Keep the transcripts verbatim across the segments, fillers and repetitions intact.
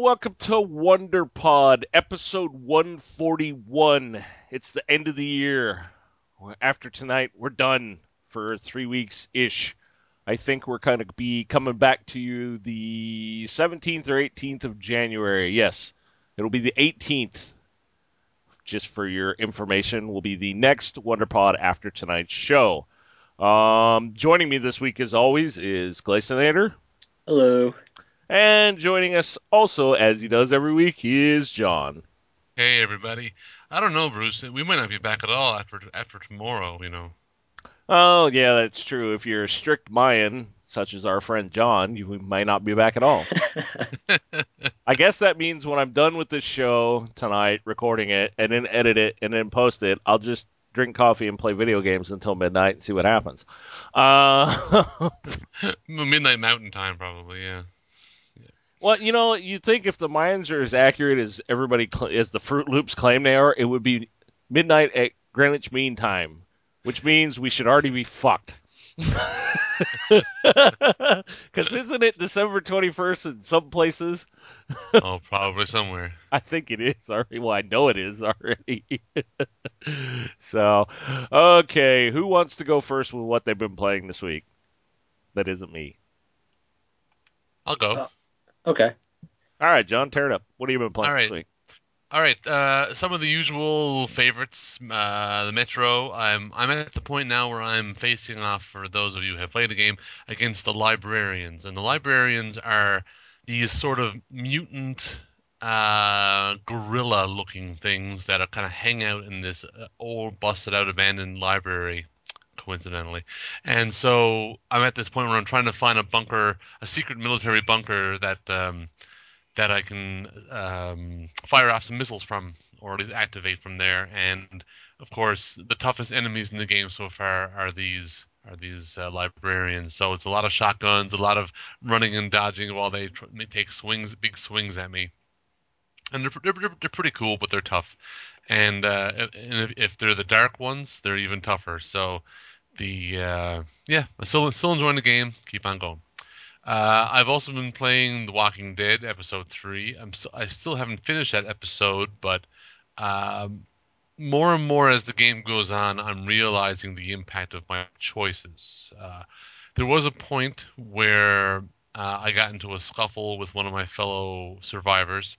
welcome to Wonder Pod, episode one forty-one. It's the end of the year. After tonight, we're done for three weeks ish. I think we're kind of be coming back to you the seventeenth or eighteenth of January. Yes, it'll be the eighteenth. Just for your information, will be the next Wonder Pod after tonight's show. Um, joining me this week, as always, is Glacenator. Hello. And joining us also, as he does every week, is John. Hey everybody. I don't know, Bruce. We might not be back at all after after tomorrow, you know. Oh, yeah, that's true. If you're a strict Mayan, such as our friend John, you might not be back at all. I guess that means when I'm done with this show tonight, recording it, and then edit it, and then post it, I'll just drink coffee and play video games until midnight and see what happens. Uh, Midnight Mountain Time probably, yeah. Yeah. well, you know, you think if the Mayans are as accurate as everybody, cl- as the Fruit Loops claim they are, it would be midnight at Greenwich Mean Time, which means we should already be fucked. Because isn't it December twenty-first in some places? Oh, probably somewhere. I think it is already. Well, I know it is already. So, okay, who wants to go first with what they've been playing this week? That isn't me. I'll go. Oh, okay. All right, John, tear it up. What have you been playing All this right. week? All right. Uh some of the usual favorites, uh the Metro. I'm I'm at the point now where I'm facing off, for those of you who have played the game, against the librarians. And the librarians are these sort of mutant uh gorilla looking things that are kind of hang out in this uh, old busted out abandoned library, coincidentally. And so I'm at this point where I'm trying to find a bunker, a secret military bunker that um, that I can um, fire off some missiles from, or at least activate from there. And of course, the toughest enemies in the game so far are these are these uh, librarians. So it's a lot of shotguns, a lot of running and dodging while they, tr- they take swings, big swings at me. And they're, they're, they're pretty cool, but they're tough. And, uh, and if, if they're the dark ones, they're even tougher. So the uh, yeah, I'm still still enjoying the game. Keep on going. Uh, I've also been playing The Walking Dead episode three. I'm so, I still haven't finished that episode, but um, more and more as the game goes on, I'm realizing the impact of my choices. Uh, there was a point where uh, I got into a scuffle with one of my fellow survivors,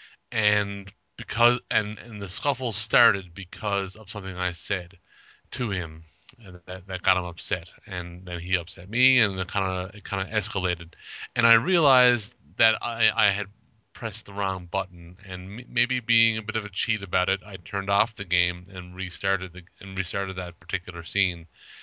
and because and and the scuffle started because of something I said to him, and that, that got him upset, and then he upset me, and it kind of it kind of escalated, and I realized that I I had pressed the wrong button, and m- maybe being a bit of a cheat about it, I turned off the game and restarted the and restarted that particular scene,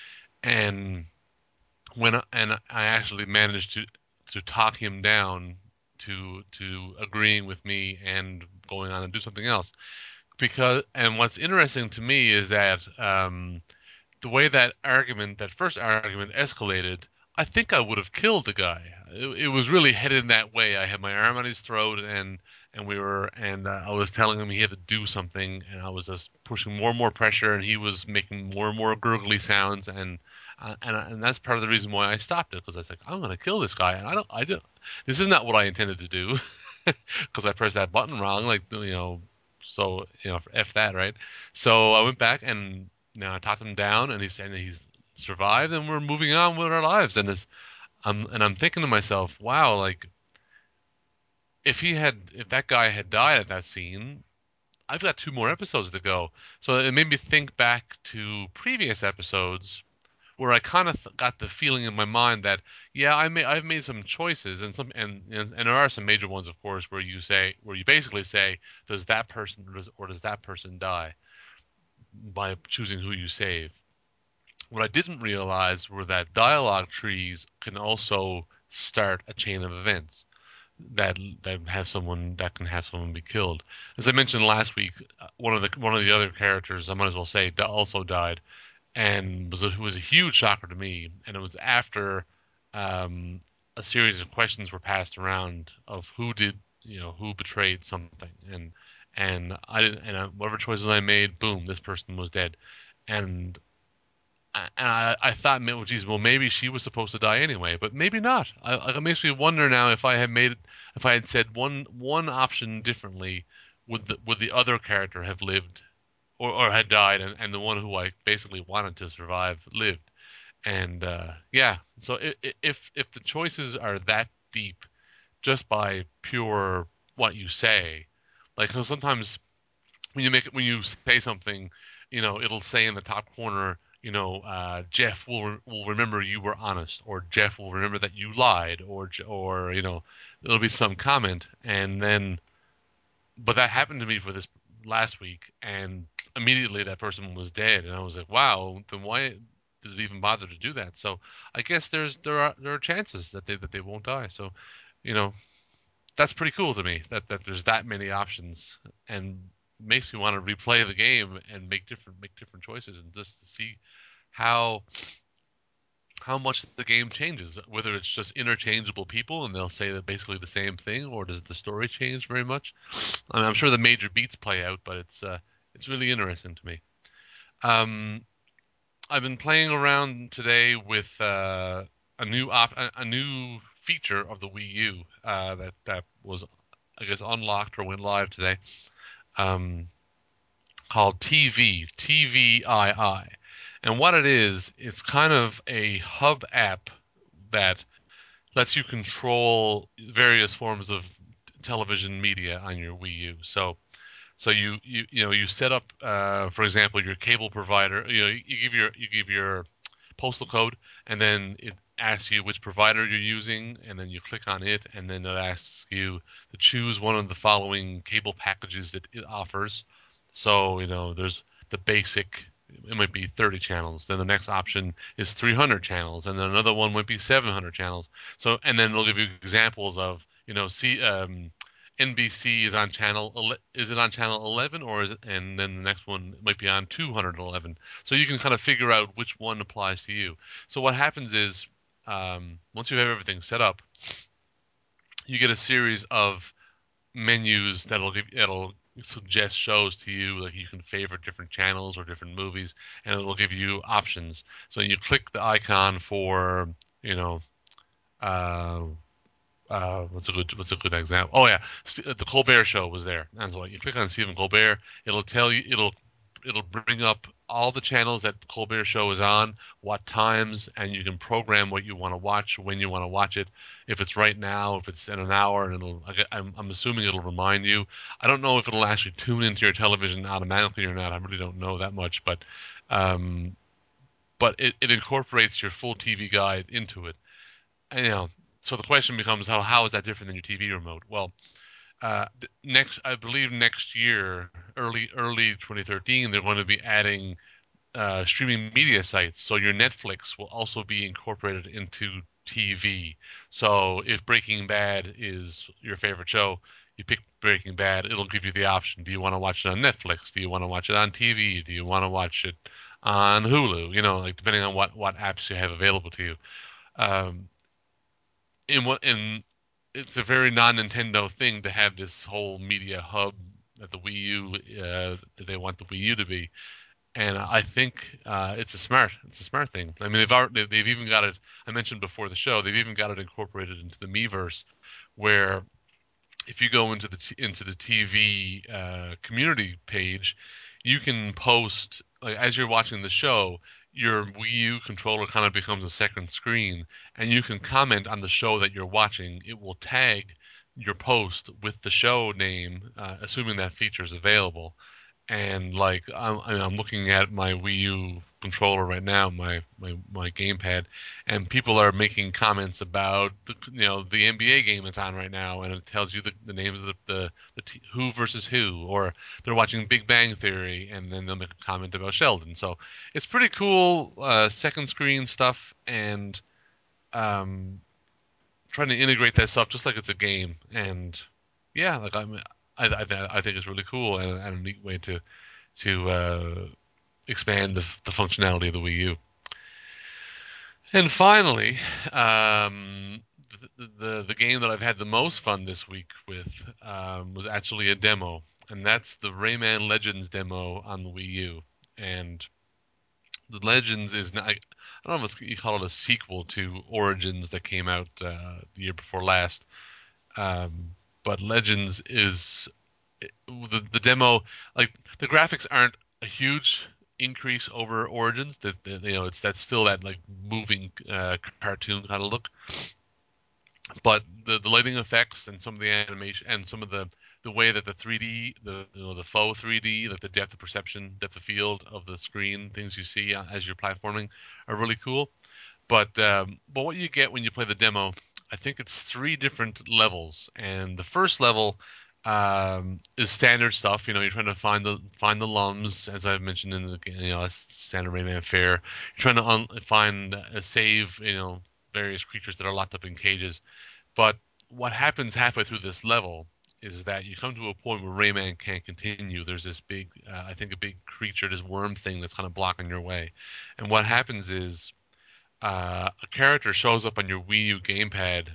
and when I- and I actually managed to to talk him down to to agreeing with me and going on and do something else. Because and what's interesting to me is that um, the way that argument, that first argument escalated, I think I would have killed the guy. It, it was really headed that way. I had my arm on his throat, and and we were, and uh, I was telling him he had to do something, and I was just pushing more and more pressure, and he was making more and more gurgly sounds, and uh, and and that's part of the reason why I stopped it, because I was like, I'm gonna kill this guy, and I don't, I don't, this is not what I intended to do, because I pressed that button wrong, like you know, so you know, f that, right? So I went back and you know, I talked him down, and he's saying that he's survived, and we're moving on with our lives. And this, I'm and I'm thinking to myself, wow, like if he had, if that guy had died at that scene, I've got two more episodes to go. So it made me think back to previous episodes where I kind of th- got the feeling in my mind that yeah, I may I've made some choices, and some and, and and there are some major ones, of course, where you say where you basically say, does that person or does that person die by choosing who you save. What I didn't realize were that dialogue trees can also start a chain of events that that have someone that can have someone be killed. As I mentioned last week, uh, one of the one of the other characters, I might as well say, also died, and was a, who was a huge shocker to me. And it was after um, a series of questions were passed around of who did you know who betrayed something, and and I didn't, and I, whatever choices I made, boom, this person was dead, and and I, I thought, well, geez, well, maybe she was supposed to die anyway, but maybe not. I, it makes me wonder now if I had made if I had said one one option differently, would the would the other character have lived or, or had died, and, and the one who I basically wanted to survive lived? And uh, yeah, so i- i- if if the choices are that deep just by pure what you say, like 'cause sometimes when you make it when you say something, you know, it'll say in the top corner, you know, uh, Jeff will will remember you were honest, or Jeff will remember that you lied, or or you know, it'll be some comment, and then but that happened to me for this last week, and immediately that person was dead, and I was like, wow, then why did it even bother to do that? So I guess there's there are there are chances that they that they won't die. So, you know, that's pretty cool to me that that there's that many options and makes me want to replay the game and make different make different choices and just to see how how much the game changes, whether it's just interchangeable people and they'll say that basically the same thing, or does the story change very much? I mean, I'm sure the major beats play out, but it's uh, it's really interesting to me. Um, I've been playing around today with uh, a new op a, a new feature of the Wii U uh, that that was I guess unlocked or went live today. Um, called T V, T V I. And what it is, it's kind of a hub app that lets you control various forms of television media on your Wii U. So so you you you know you set up, uh, for example, your cable provider. You know, you give your you give your postal code, and then it asks you which provider you're using, and then you click on it, and then it asks you to choose one of the following cable packages that it offers. So you know, there's the basic. It might be thirty channels. Then the next option is three hundred channels, and then another one might be seven hundred channels. So, and then it'll give you examples of, you know, see, um, N B C is on channel, is it on channel eleven, or is it, and then the next one might be on two hundred eleven. So you can kind of figure out which one applies to you. So what happens is, um, once you have everything set up, you get a series of menus that'll give that'll suggest shows to you. Like you can favorite different channels or different movies, and it'll give you options. So you click the icon for, you know, uh, uh, what's a good what's a good example? Oh yeah, the Colbert Show was there. That's why you click on Stephen Colbert. It'll tell you it'll it'll bring up all the channels that the Colbert Show is on, what times, and you can program what you want to watch, when you want to watch it. If it's right now, if it's in an hour, and it'll I'm I'm assuming it'll remind you. I don't know if it'll actually tune into your television automatically or not. I really don't know that much, but um, but it, it incorporates your full T V guide into it. And, you know, so the question becomes how how is that different than your T V remote? Well, uh, next I believe next year, early early twenty thirteen, they're going to be adding uh, streaming media sites. So your Netflix will also be incorporated into T V. So if Breaking Bad is your favorite show, you pick Breaking Bad, it'll give you the option. Do you want to watch it on Netflix? Do you want to watch it on T V? Do you want to watch it on Hulu? You know, like depending on what what apps you have available to you. Um, in what in it's a very non-Nintendo thing to have this whole media hub that the Wii U uh, that they want the Wii U to be, and I think uh, it's a smart it's a smart thing. I mean, they've already, they've even got it. I mentioned before the show, they've even got it incorporated into the Miiverse, where if you go into the t- into the T V uh, community page, you can post like as you're watching the show, your Wii U controller kind of becomes a second screen, and you can comment on the show that you're watching. It will tag your post with the show name, uh, assuming that feature is available, and like I'm, I'm looking at my Wii U controller right now, my my my gamepad, and people are making comments about the you know the N B A game that's on right now, and it tells you the, the names of the the, the t- who versus who, or they're watching Big Bang Theory, and then they'll make a comment about Sheldon. So it's pretty cool, uh, second screen stuff, and um, trying to integrate that stuff just like it's a game, and yeah, like I'm. I, I, I think it's really cool and, and a neat way to to uh, expand the, the functionality of the Wii U. And finally, um, the, the the game that I've had the most fun this week with um, was actually a demo, and that's the Rayman Legends demo on the Wii U. And the Legends is not, I don't know if it's, you call it a sequel to Origins that came out uh, the year before last. Um, but Legends is the the demo, like the graphics aren't a huge increase over Origins. That that, you know, it's that's still that like moving uh, cartoon kind of look. But the the lighting effects and some of the animation and some of the the way that the three D, the you know, the faux three D, like the depth of perception, depth of field of the screen, things you see uh, as you're platforming, are really cool. But um, but what you get when you play the demo, I think it's three different levels, and the first level um, is standard stuff. You know, you're trying to find the find the lums, as I've mentioned in the you know standard Rayman fare. You're trying to un- find uh, save you know various creatures that are locked up in cages. But what happens halfway through this level is that you come to a point where Rayman can't continue. There's this big, uh, I think, a big creature, this worm thing that's kind of blocking your way. And what happens is uh, a character shows up on your Wii U gamepad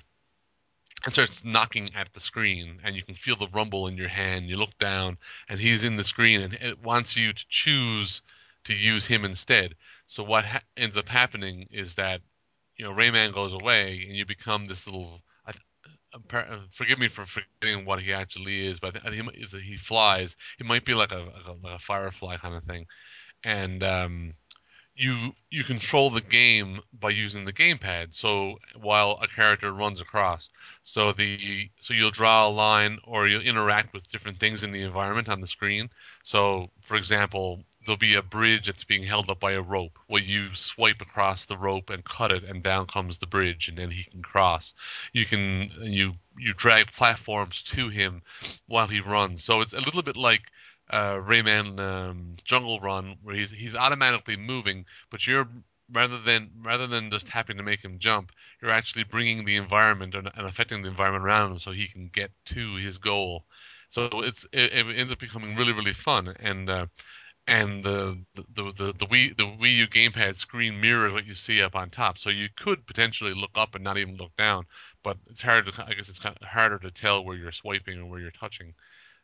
and starts knocking at the screen, and you can feel the rumble in your hand. You look down, and he's in the screen, and it wants you to choose to use him instead. So what ha- ends up happening is that you know Rayman goes away, and you become this little. I, uh, forgive me for forgetting what he actually is, but I think he, is he flies. He might be like a, like a like a firefly kind of thing, and um, you you control the game by using the gamepad. So while a character runs across, so the so you'll draw a line or you'll interact with different things in the environment on the screen. So for example, there'll be a bridge that's being held up by a rope. Well, you swipe across the rope and cut it, and down comes the bridge, and then he can cross. You can you you drag platforms to him while he runs. So it's a little bit like uh, Rayman um, Jungle Run, where he's he's automatically moving, but you're rather than rather than just tapping to make him jump, you're actually bringing the environment and, and affecting the environment around him so he can get to his goal. So it's it, it ends up becoming really really fun, and uh, and the the, the the the Wii the Wii U gamepad screen mirrors what you see up on top. So you could potentially look up and not even look down, but it's hard to I guess it's kind of harder to tell where you're swiping or where you're touching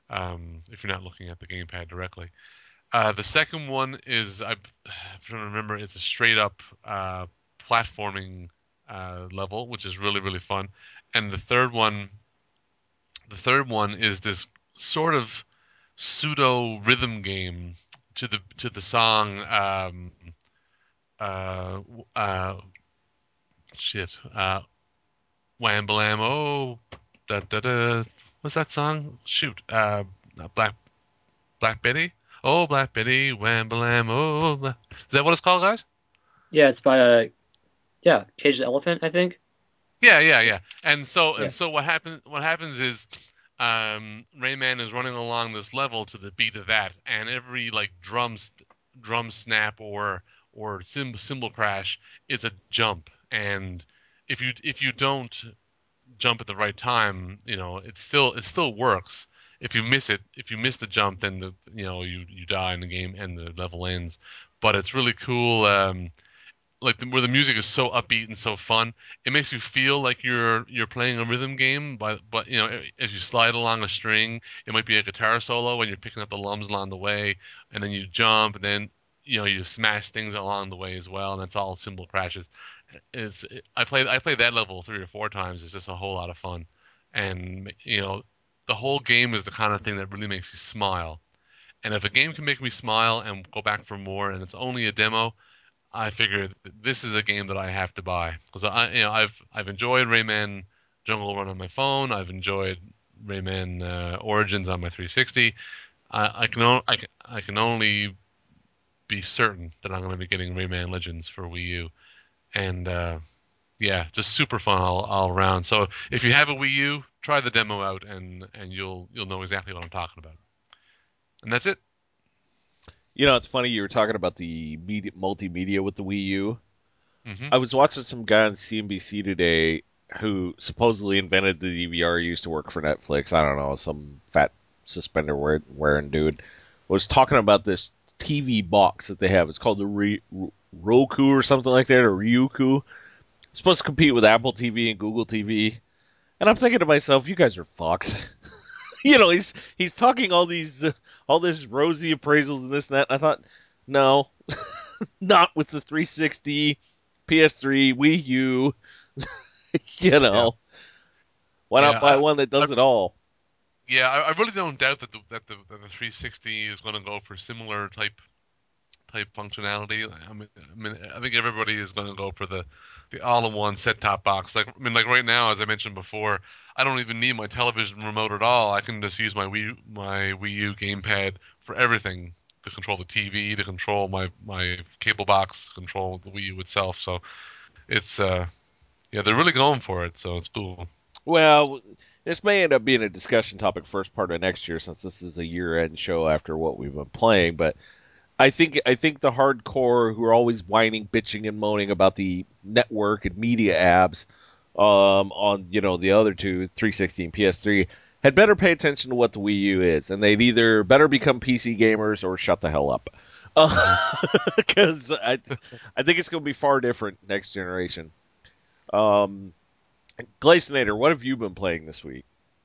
um, if you're not looking at the gamepad directly. Uh, the second one is I, I'm trying to remember. It's a straight up uh, platforming uh, level, which is really really fun. And the third one, the third one is this sort of pseudo rhythm game to the to the song. Um, uh, uh, shit. Uh, Wham Blam. Oh, da da da. What's that song? Shoot. Uh, not Black Black Betty. Oh, Black Betty. Wham Blam. Oh, Bla-. Is that what it's called, guys? Yeah, it's by uh yeah, Cage the Elephant, I think. Yeah, yeah, yeah. And so Yeah. and so what happens what happens is um Rayman is running along this level to the beat of that, and every like drum st- drum snap or or cymbal, cymbal crash is a jump. And if you if you don't jump at the right time, you know, it still it still works. If you miss it, if you miss the jump, then the you know you you die in the game and the level ends. But it's really cool. Um, like the, where the music is so upbeat and so fun, it makes you feel like you're you're playing a rhythm game. But but you know, as you slide along a string, it might be a guitar solo when you're picking up the lums along the way, and then you jump, and then you know you smash things along the way as well, and that's all cymbal crashes. It's I played I played that level three or four times. It's just a whole lot of fun, and you know, the whole game is the kind of thing that really makes you smile. And if a game can make me smile and go back for more, and it's only a demo, I figure this is a game that I have to buy because I, you know, I've I've enjoyed Rayman Jungle Run on my phone. I've enjoyed Rayman uh, Origins on my three sixty. I, I can o- I, can- I can only be certain that I'm going to be getting Rayman Legends for Wii U, and uh, yeah, just super fun all, all around. So if you have a Wii U, try the demo out, and and you'll you'll know exactly what I'm talking about. And that's it. You know, it's funny you were talking about the media, multimedia with the Wii U. Hmm. I was watching some guy on C N B C today who supposedly invented the D V R. He used to work for Netflix. I don't know, some fat suspender wearing dude was talking about this T V box that they have. It's called the Re- Roku or something like that, or Ryuku. It's supposed to compete with Apple T V and Google T V. And I'm thinking to myself, you guys are fucked. you know, he's he's talking all these uh, all this rosy appraisals and this and that. And I thought, no, not with the three sixty, P S three, Wii U. you Yeah. know, Why not Yeah, buy I, one that I does it all? yeah, I, I really don't doubt that the that the, that the three sixty is going to go for similar type type functionality. I mean, I mean, I think everybody is going to go for the the all-in-one set-top box. Like, I mean, like right now, as I mentioned before, I don't even need my television remote at all. I can just use my Wii my Wii U gamepad for everything to control the T V, to control my my cable box, control the Wii U itself. So it's uh yeah, they're really going for it. So it's cool. Well, this may end up being a discussion topic first part of next year since this is a year-end show after what we've been playing. But I think I think the hardcore who are always whining, bitching, and moaning about the network and media apps um, on you know the other two, three sixty and P S three, had better pay attention to what the Wii U is, and they'd either better become P C gamers or shut the hell up. Hmm. Because I, I think it's going to be far different next generation. Um, Glacinator, what have you been playing this week?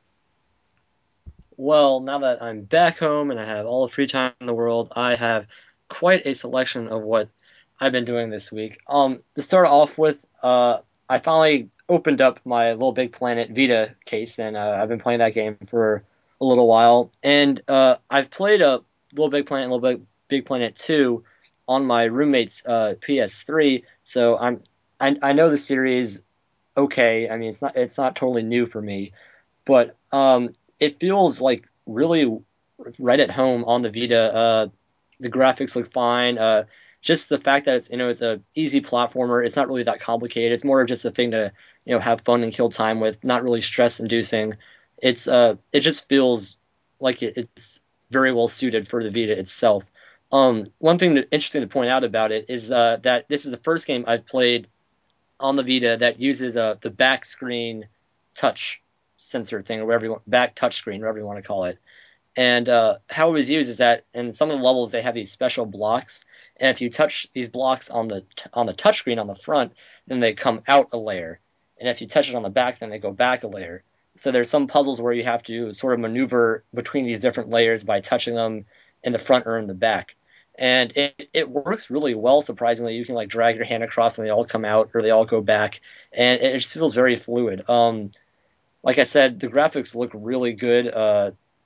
Well, now that I'm back home and I have all the free time in the world, I have quite a selection of what I've been doing this week. Um, to start off with, uh, I finally opened up my Little Big Planet Vita case, and uh, I've been playing that game for a little while. And uh, I've played a Little Big Planet, and Little Big Big Planet Two on my roommate's uh, P S three, so I'm I, I know the series okay. I mean, it's not it's not totally new for me, but um, it feels like really right at home on the Vita. Uh, the graphics look fine. Uh, just the fact that it's you know it's a easy platformer. It's not really that complicated. It's more of just a thing to you know have fun and kill time with. Not really stress inducing. It's uh it just feels like it, it's very well suited for the Vita itself. Um, one thing that, interesting to point out about it is uh, that this is the first game I've played on the Vita that uses uh, the back screen touch sensor thing, or whatever you want, back touch screen, whatever you want to call it. And uh, how it was used is that in some of the levels they have these special blocks, and if you touch these blocks on the on the touch screen on the front, then they come out a layer, and if you touch it on the back, then they go back a layer. So there's some puzzles where you have to sort of maneuver between these different layers by touching them in the front or in the back. And it, it works really well, surprisingly. You can like drag your hand across and they all come out or they all go back. And it just feels very fluid. Um, like I said, the graphics look really good. Uh,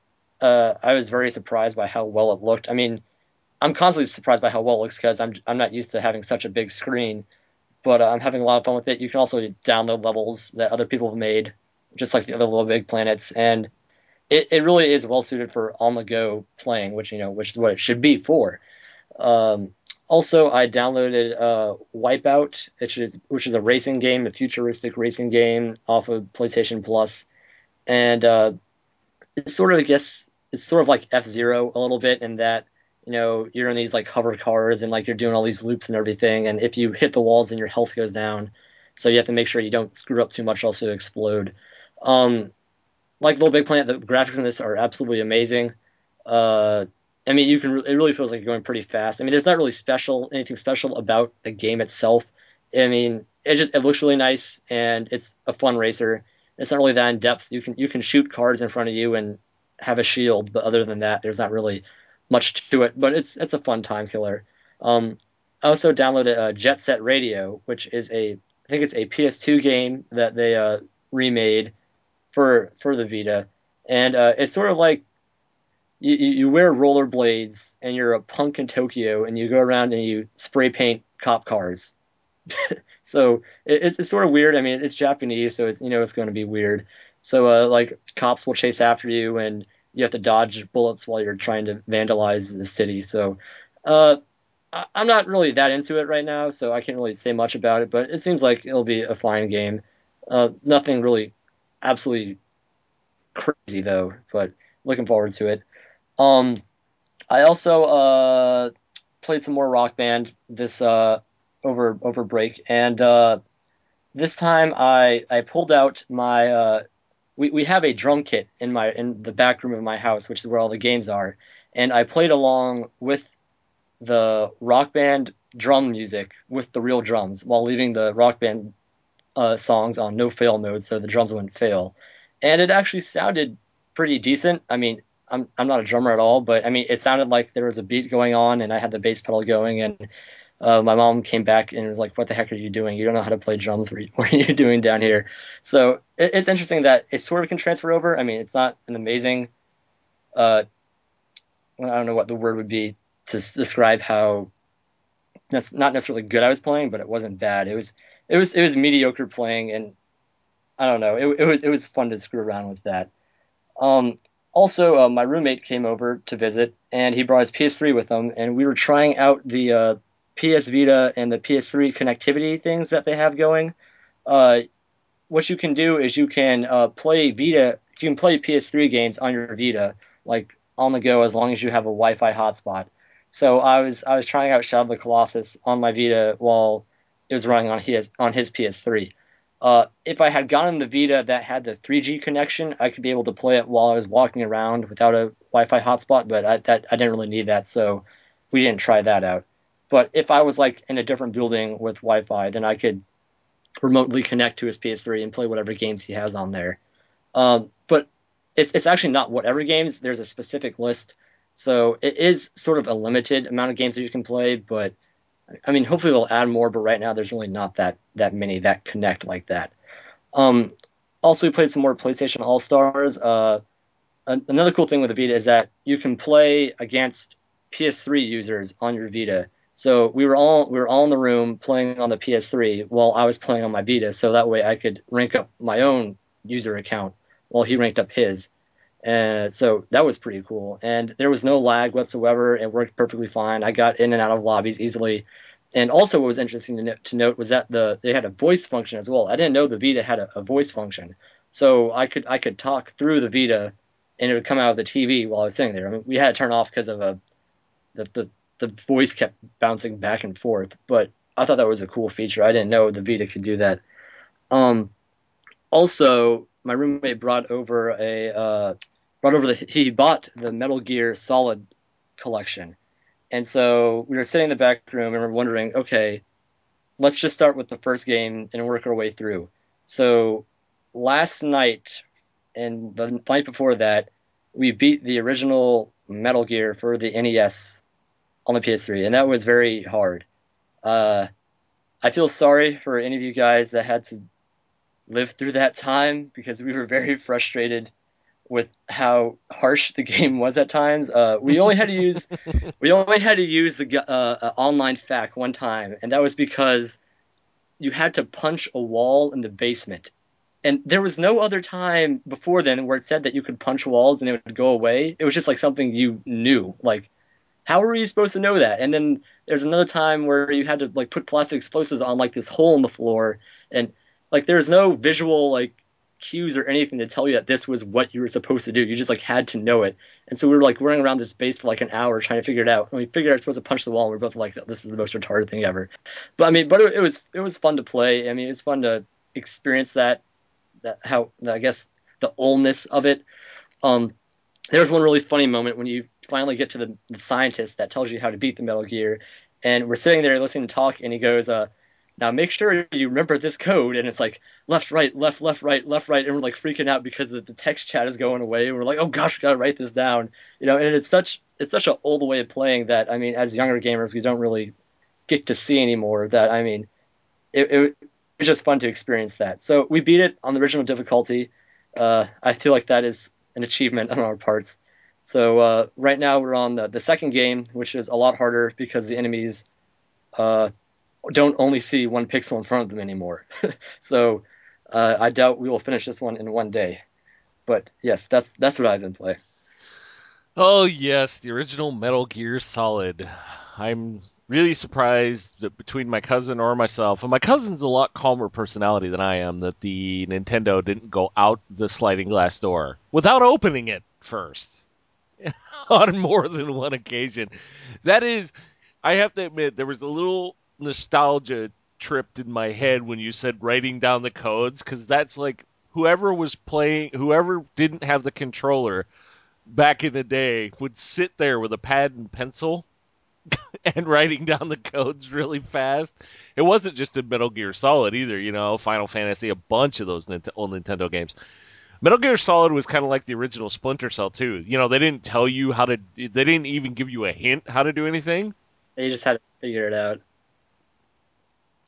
uh, I was very surprised by how well it looked. I mean, I'm constantly surprised by how well it looks because I'm I'm not used to having such a big screen, but uh, I'm having a lot of fun with it. You can also download levels that other people have made, just like the other Little Big Planets, and it, it really is well suited for on the go playing, which you know, which is what it should be for. Um, Also, I downloaded uh, Wipeout, which is which is a racing game, a futuristic racing game off of PlayStation Plus, and uh, it's sort of I guess it's sort of like F Zero a little bit in that you know you're in these like hover cars and like you're doing all these loops and everything, and if you hit the walls, then your health goes down, so you have to make sure you don't screw up too much, also explode. Um, like Little Big Planet, the graphics in this are absolutely amazing. Uh, I mean, you can it really feels like you're going pretty fast. I mean, there's not really special anything special about the game itself. I mean, it just it looks really nice and it's a fun racer. It's not really that in depth. You can you can shoot cars in front of you and have a shield, but other than that, there's not really much to it. But it's it's a fun time killer. Um, I also downloaded uh, Jet Set Radio, which is a I think it's a P S two game that they uh, remade for for the Vita, and uh, it's sort of like you, you wear rollerblades and you're a punk in Tokyo, and you go around and you spray paint cop cars. So it, it's it's sort of weird. I mean, it's Japanese, so it's you know it's going to be weird. So uh, like cops will chase after you, and you have to dodge bullets while you're trying to vandalize the city. So. Uh, I- I'm not really that into it right now, so I can't really say much about it. But it seems like it'll be a fine game. Uh, nothing really absolutely crazy though, but looking forward to it. Um, I also uh played some more Rock Band this uh over over break, and uh this time I I pulled out my uh we we have a drum kit in my in the back room of my house, which is where all the games are, and I played along with the Rock Band drum music with the real drums while leaving the Rock Band uh, songs on no fail mode, so the drums wouldn't fail. And it actually sounded pretty decent. I mean, I'm I'm not a drummer at all, but I mean, it sounded like there was a beat going on, and I had the bass pedal going, and Uh, my mom came back and was like, "What the heck are you doing? You don't know how to play drums. What are you, what are you doing down here?" So it, it's interesting that it sort of can transfer over. I mean, it's not an amazing. Uh, I don't know what the word would be to s- describe how that's not necessarily good I was playing, but it wasn't bad. It was it was it was mediocre playing, and I don't know. It, it was it was fun to screw around with that. Um, Also, uh, my roommate came over to visit, and he brought his P S three with him, and we were trying out the uh, P S Vita and the P S three connectivity things that they have going. Uh, what you can do is you can uh, play Vita, you can play P S three games on your Vita, like on the go, as long as you have a Wi-Fi hotspot. So I was I was trying out Shadow of the Colossus on my Vita while it was running on his on his P S three. Uh, if I had gotten the Vita that had the three G connection, I could be able to play it while I was walking around without a Wi-Fi hotspot. But I, that I didn't really need that, so we didn't try that out. But if I was like in a different building with Wi-Fi, then I could remotely connect to his P S three and play whatever games he has on there. Um, but it's it's actually not whatever games. There's a specific list, so it is sort of a limited amount of games that you can play. But I mean, hopefully they'll add more. But right now, there's really not that that many that connect like that. Um, Also, we played some more PlayStation All Stars. Uh, another cool thing with the Vita is that you can play against P S three users on your Vita. So we were all we were all in the room playing on the P S three while I was playing on my Vita. So that way I could rank up my own user account while he ranked up his. And so that was pretty cool. And there was no lag whatsoever. It worked perfectly fine. I got in and out of lobbies easily. And also, what was interesting to, no- to note was that the they had a voice function as well. I didn't know the Vita had a, a voice function, so I could I could talk through the Vita, and it would come out of the T V while I was sitting there. I mean, we had to turn off because of a the, the the voice kept bouncing back and forth. But I thought that was a cool feature. I didn't know the Vita could do that. Um, Also, my roommate brought over a uh, brought over the he bought the Metal Gear Solid collection, and so we were sitting in the back room and we're wondering, okay, let's just start with the first game and work our way through. So last night and the night before that, we beat the original Metal Gear for the N E S on the P S three, and that was very hard. Uh, I feel sorry for any of you guys that had to live through that time because we were very frustrated with how harsh the game was at times. Uh, we only had to use we only had to use the uh, uh, online F A Q one time, and that was because you had to punch a wall in the basement. And there was no other time before then where it said that you could punch walls and it would go away. It was just like something you knew. Like, how were you supposed to know that? And then there's another time where you had to like put plastic explosives on like this hole in the floor, and like there's no visual like cues or anything to tell you that this was what you were supposed to do. You just like had to know it. And so we were like running around this base for like an hour trying to figure it out. And we figured out we're supposed to punch the wall. And we are both like, this is the most retarded thing ever. But I mean, but it, it was it was fun to play. I mean, it was fun to experience that that how I guess the oldness of it. Um, There's one really funny moment when you finally get to the, the scientist that tells you how to beat the Metal Gear, and we're sitting there listening to talk, and he goes, uh, "Now make sure you remember this code." And it's like left, right, left, left, right, left, right, and we're like freaking out because the, the text chat is going away. And we're like, "Oh gosh, we gotta write this down," you know. And it's such it's such an old way of playing that I mean, as younger gamers, we don't really get to see anymore. That I mean, it, it was just fun to experience that. So we beat it on the original difficulty. Uh, I feel like that is an achievement on our parts. So uh, right now we're on the, the second game, which is a lot harder because the enemies uh, don't only see one pixel in front of them anymore. So uh, I doubt we will finish this one in one day. But yes, that's that's what I've been playing. Oh, yes, the original Metal Gear Solid. I'm really surprised that between my cousin or myself, and my cousin's a lot calmer personality than I am, that the Nintendo didn't go out the sliding glass door without opening it first on more than one occasion. That is, I have to admit, there was a little nostalgia tripped in my head when you said writing down the codes, because that's like whoever was playing, whoever didn't have the controller back in the day would sit there with a pad and pencil and writing down the codes really fast. It wasn't just in Metal Gear Solid either, you know, Final Fantasy, a bunch of those Nint- old Nintendo games. Metal Gear Solid was kind of like the original Splinter Cell too. You know, they didn't tell you how to, they didn't even give you a hint how to do anything. You just had to figure it out.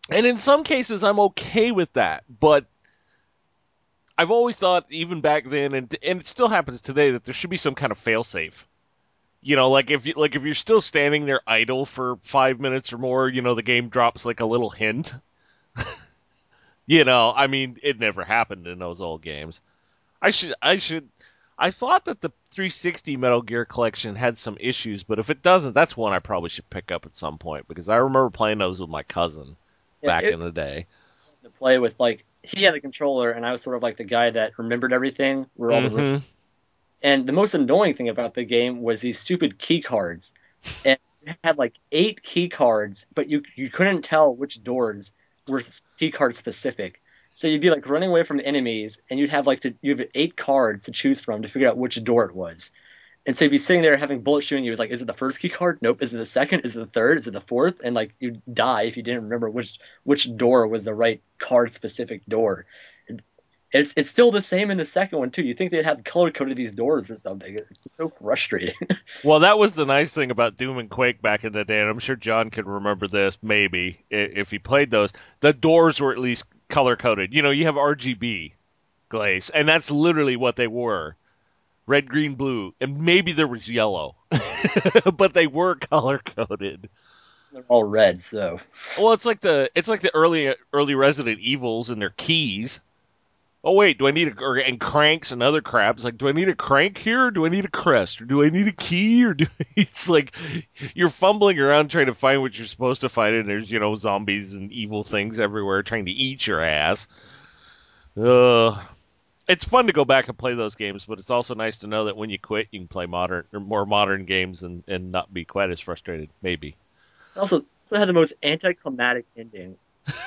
And in some cases, I'm okay with that. But I've always thought, even back then, and and it still happens today, that there should be some kind of failsafe. You know, like if you like if you're still standing there idle for five minutes or more, you know, the game drops like a little hint. You know, I mean, it never happened in those old games. I should I should I thought that the three sixty Metal Gear collection had some issues, but if it doesn't, that's one I probably should pick up at some point because I remember playing those with my cousin Yeah, back it in the day. to play with like he had a controller and I was sort of like the guy that remembered everything where all the rooms. Mm-hmm. And the most annoying thing about the game was these stupid key cards. And it had like eight key cards, but you you couldn't tell which doors were key card specific. So you'd be like running away from the enemies, and you'd have like to you have eight cards to choose from to figure out which door it was. And so you'd be sitting there having bullets shooting you. It's like, is it the first key card? Nope. Is it the second? Is it the third? Is it the fourth? And like you'd die if you didn't remember which which door was the right card specific door. It's it's still the same in the second one too. You think they'd have color coded these doors or something? It's so frustrating. Well, that was the nice thing about Doom and Quake back in the day, and I'm sure John can remember this, maybe, if he played those. The doors were at least color coded. You know, you have R G B glaze, and that's literally what they were. Red, green, blue, and maybe there was yellow, but they were color coded. They're all red, so Well, it's like the it's like the early early Resident Evils and their keys. Oh wait, do I need a or, and cranks and other crap? It's like, do I need a crank here? Or do I need a crest? Or do I need a key? Or do it's like you're fumbling around trying to find what you're supposed to find, and there's you know zombies and evil things everywhere trying to eat your ass. Uh, it's fun to go back and play those games, but it's also nice to know that when you quit, you can play modern or more modern games and and not be quite as frustrated. Maybe. also also had the most anticlimactic ending.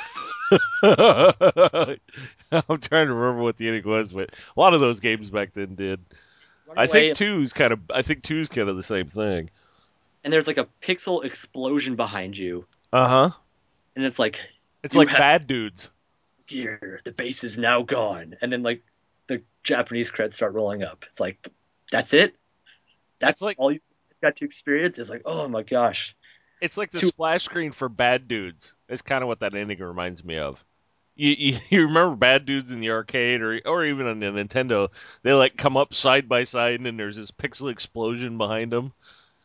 I'm trying to remember what the ending was, but a lot of those games back then did. Run I think away, two's kind of I think two's kind of the same thing. and there's like a pixel explosion behind you, Uh huh. and it's like It's you like have Bad Dudes. gear. The base is now gone, and then like the Japanese credits start rolling up. It's like that's it. That's It's like all you got to experience. It's like oh my gosh, it's like the too. splash screen for Bad Dudes. It's kind of what that ending reminds me of. You, you, you remember Bad Dudes in the arcade or or even on the Nintendo? They like come up side by side and then there's this pixel explosion behind them.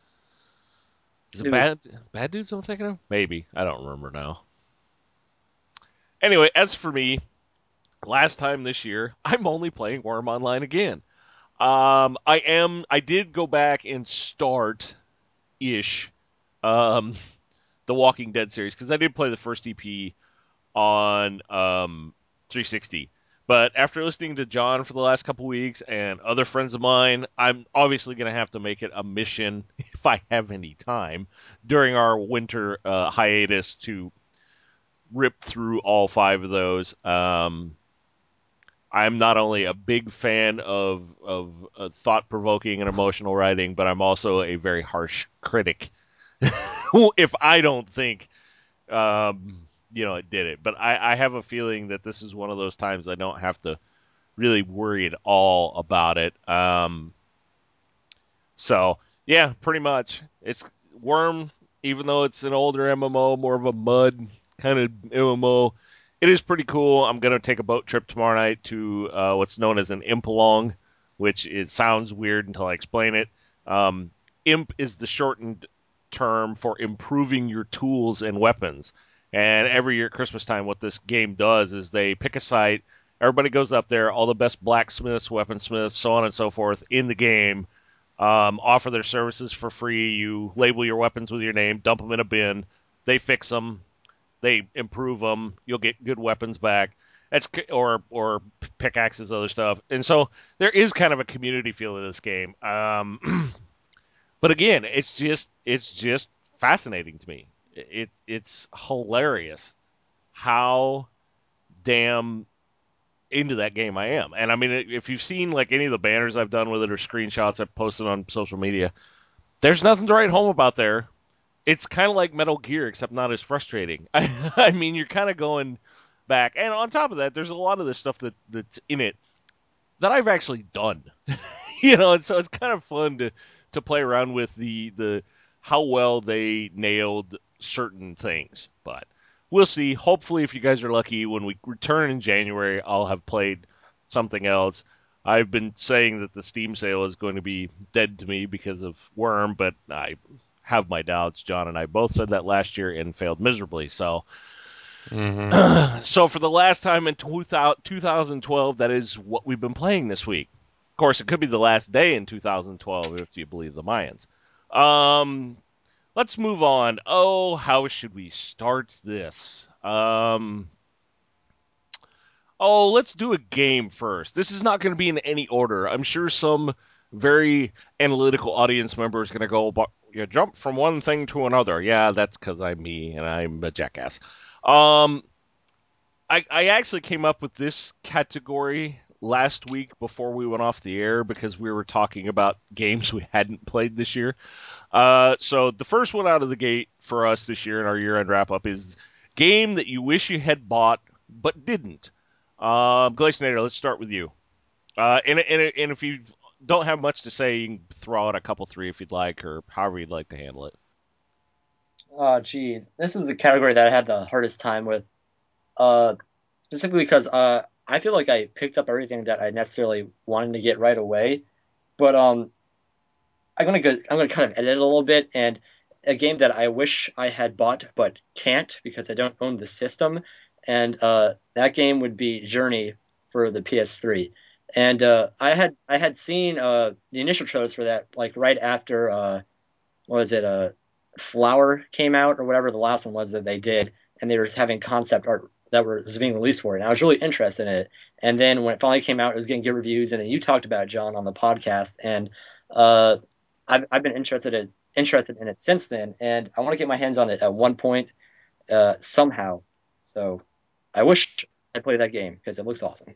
Is it It was Bad Bad Dudes I'm thinking of? Maybe I don't remember now. Anyway, as for me, last time this year, I'm only playing Worm Online again. Um, I am. I did go back and start ish um, the Walking Dead series because I did play the first E P on um, three sixty. But after listening to John for the last couple weeks and other friends of mine, I'm obviously going to have to make it a mission if I have any time during our winter uh, hiatus to rip through all five of those. Um, I'm not only a big fan of of uh, thought provoking and emotional writing, but I'm also a very harsh critic. If I don't think um, you know it did it, but I, I have a feeling that this is one of those times I don't have to really worry at all about it. Um, so yeah, pretty much it's Worm, even though it's an older M M O, more of a mud kind of M M O. It is pretty cool. I'm gonna take a boat trip tomorrow night to uh, what's known as an Impalong, which it sounds weird until I explain it. Um, Imp is the shortened term for improving your tools and weapons. And every year at Christmas time, what this game does is they pick a site. Everybody goes up there, all the best blacksmiths, weaponsmiths, so on and so forth in the game um, offer their services for free. You label your weapons with your name, dump them in a bin. They fix them. They improve them. You'll get good weapons back. That's or or pickaxes, other stuff. And so there is kind of a community feel to this game. Um, but again, it's just it's just fascinating to me. It it's hilarious how damn into that game I am. And I mean, if you've seen like any of the banners I've done with it or screenshots I've posted on social media, there's nothing to write home about there. It's kind of like Metal Gear, except not as frustrating. I, I mean, you're kind of going back, and on top of that, there's a lot of the stuff that that's in it that I've actually done. You know, and so it's kind of fun to to play around with the the how well they nailed certain things. But we'll see. Hopefully, if you guys are lucky, when we return in January, I'll have played something else. I've been saying that the Steam sale is going to be dead to me because of Worm, but I have my doubts. John and I both said that last year and failed miserably. So, Mm-hmm. so for the last time in two thousand twelve, that is what we've been playing this week. Of course, it could be the last day in two thousand twelve if you believe the Mayans. Um, let's move on. Oh, how should we start this? Um, oh, let's do a game first. This is not going to be in any order. I'm sure some very analytical audience member is going to go, but you jump from one thing to another. Yeah, that's because I'm me and I'm a jackass. Um, I, I actually came up with this category last week before we went off the air because we were talking about games we hadn't played this year. Uh, so the first one out of the gate for us this year in our year-end wrap-up is game that you wish you had bought but didn't. Um, Glacinator, let's start with you. Uh, and, and, and if you don't have much to say, you can throw out a couple three if you'd like, or however you'd like to handle it. Oh, geez, this was the category that I had the hardest time with. Uh, Specifically because uh, I feel like I picked up everything that I necessarily wanted to get right away. But um, I'm gonna go. I'm gonna kind of edit a little bit, and a game that I wish I had bought but can't because I don't own the system, and uh, that game would be Journey for the P S three. And uh, I had I had seen uh, the initial trailers for that like right after uh, what was it uh, Flower came out or whatever the last one was that they did, and they were having concept art that were, was being released for it. And I was really interested in it. And then when it finally came out, it was getting good reviews. And then you talked about it, John, on the podcast, and uh, I've I've been interested in interested in it since then, and I want to get my hands on it at one point uh, somehow. So I wish I played that game because it looks awesome.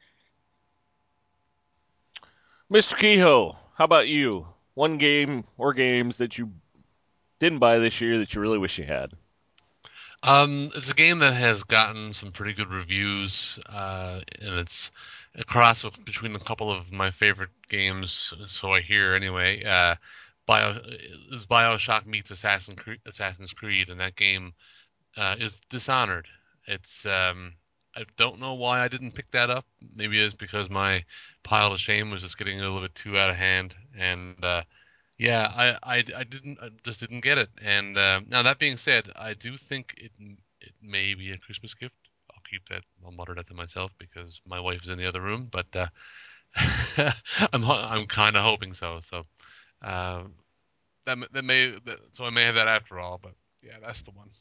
mister Kehoe, how about you? One game or games that you didn't buy this year that you really wish you had? Um, it's a game that has gotten some pretty good reviews, uh, and it's a cross between a couple of my favorite games, so I hear anyway. Uh, Bio is BioShock meets Assassin Creed, Assassin's Creed, and that game uh, is Dishonored. It's um, I don't know why I didn't pick that up. Maybe it's because my pile of shame was just getting a little bit too out of hand, and uh, yeah, I, I, I didn't I just didn't get it. And uh, now that being said, I do think it it may be a Christmas gift. I'll keep that. I'll mutter that to myself because my wife is in the other room. But uh, I'm ho- I'm kind of hoping so. So uh, that that may that, so I may have that after all. But yeah, that's the one.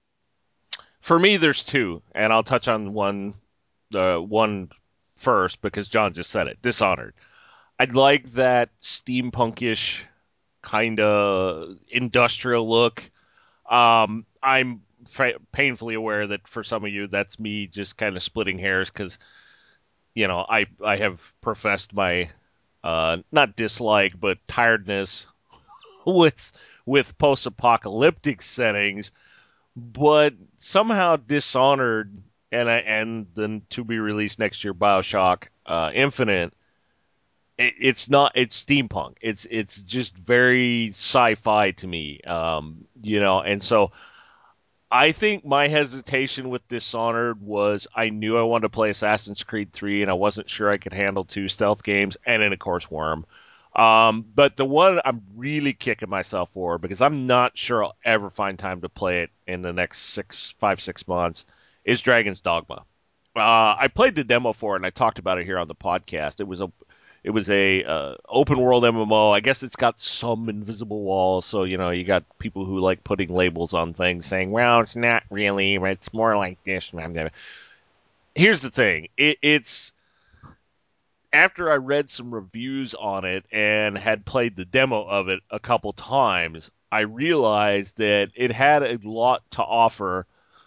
For me, there's two, and I'll touch on one, uh, one first because John just said it. Dishonored. I like that steampunkish kind of industrial look. Um, I'm fa- painfully aware that for some of you, that's me just kind of splitting hairs because you know I I have professed my uh, not dislike but tiredness with with post-apocalyptic settings, but somehow Dishonored and and then to be released next year BioShock uh, Infinite. It, it's not. It's steampunk. It's it's just very sci-fi to me. Um, you know, and so I think my hesitation with Dishonored was I knew I wanted to play Assassin's Creed three, and I wasn't sure I could handle two stealth games, and then of course Worm. Um, but the one I'm really kicking myself for because I'm not sure I'll ever find time to play it in the next six, five, six months is Dragon's Dogma. Uh, I played the demo for it, and I talked about it here on the podcast. It was a it was a uh, open world M M O. I guess it's got some invisible walls, so you know you got people who like putting labels on things, saying, "Well, it's not really. It's more like this." Here's the thing: it, it's after I read some reviews on it and had played the demo of it a couple times, I realized that it had a lot to offer,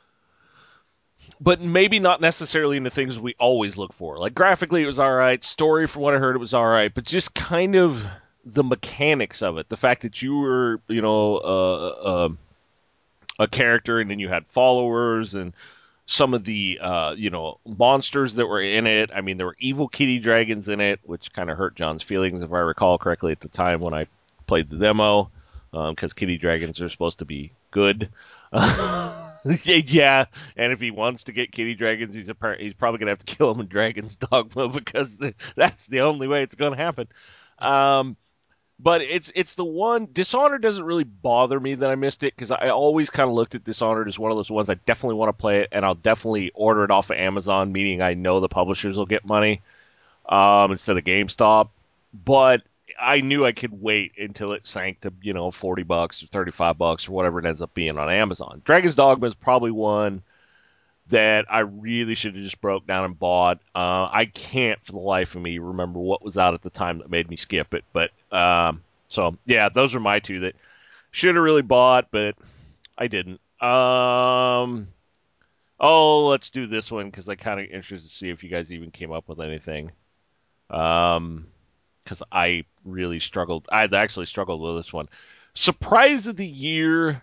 but maybe not necessarily in the things we always look for. Like graphically, it was all right. Story, from what I heard, it was all right. But just kind of the mechanics of it, the fact that you were, you know, uh, uh, a character and then you had followers and some of the, uh, you know, monsters that were in it. I mean, there were evil kitty dragons in it, which kind of hurt John's feelings, if I recall correctly, at the time when I played the demo, because um, kitty dragons are supposed to be good. Yeah, and if he wants to get kitty dragons, he's appar- he's probably gonna have to kill him in Dragon's Dogma because the, that's the only way it's gonna happen. Um, but it's it's the one Dishonored doesn't really bother me that I missed it because I always kind of looked at Dishonored as one of those ones I definitely want to play it and I'll definitely order it off of Amazon, meaning I know the publishers will get money um, instead of GameStop. But I knew I could wait until it sank to you know forty bucks or thirty five bucks or whatever it ends up being on Amazon. Dragon's Dogma is probably one that I really should have just broke down and bought. Uh, I can't for the life of me remember what was out at the time that made me skip it. But um, so yeah, those are my two that should have really bought, but I didn't. Um, oh, let's do this one because I kind of interested to see if you guys even came up with anything. Um, because I really struggled. I actually struggled with this one. Surprise of the year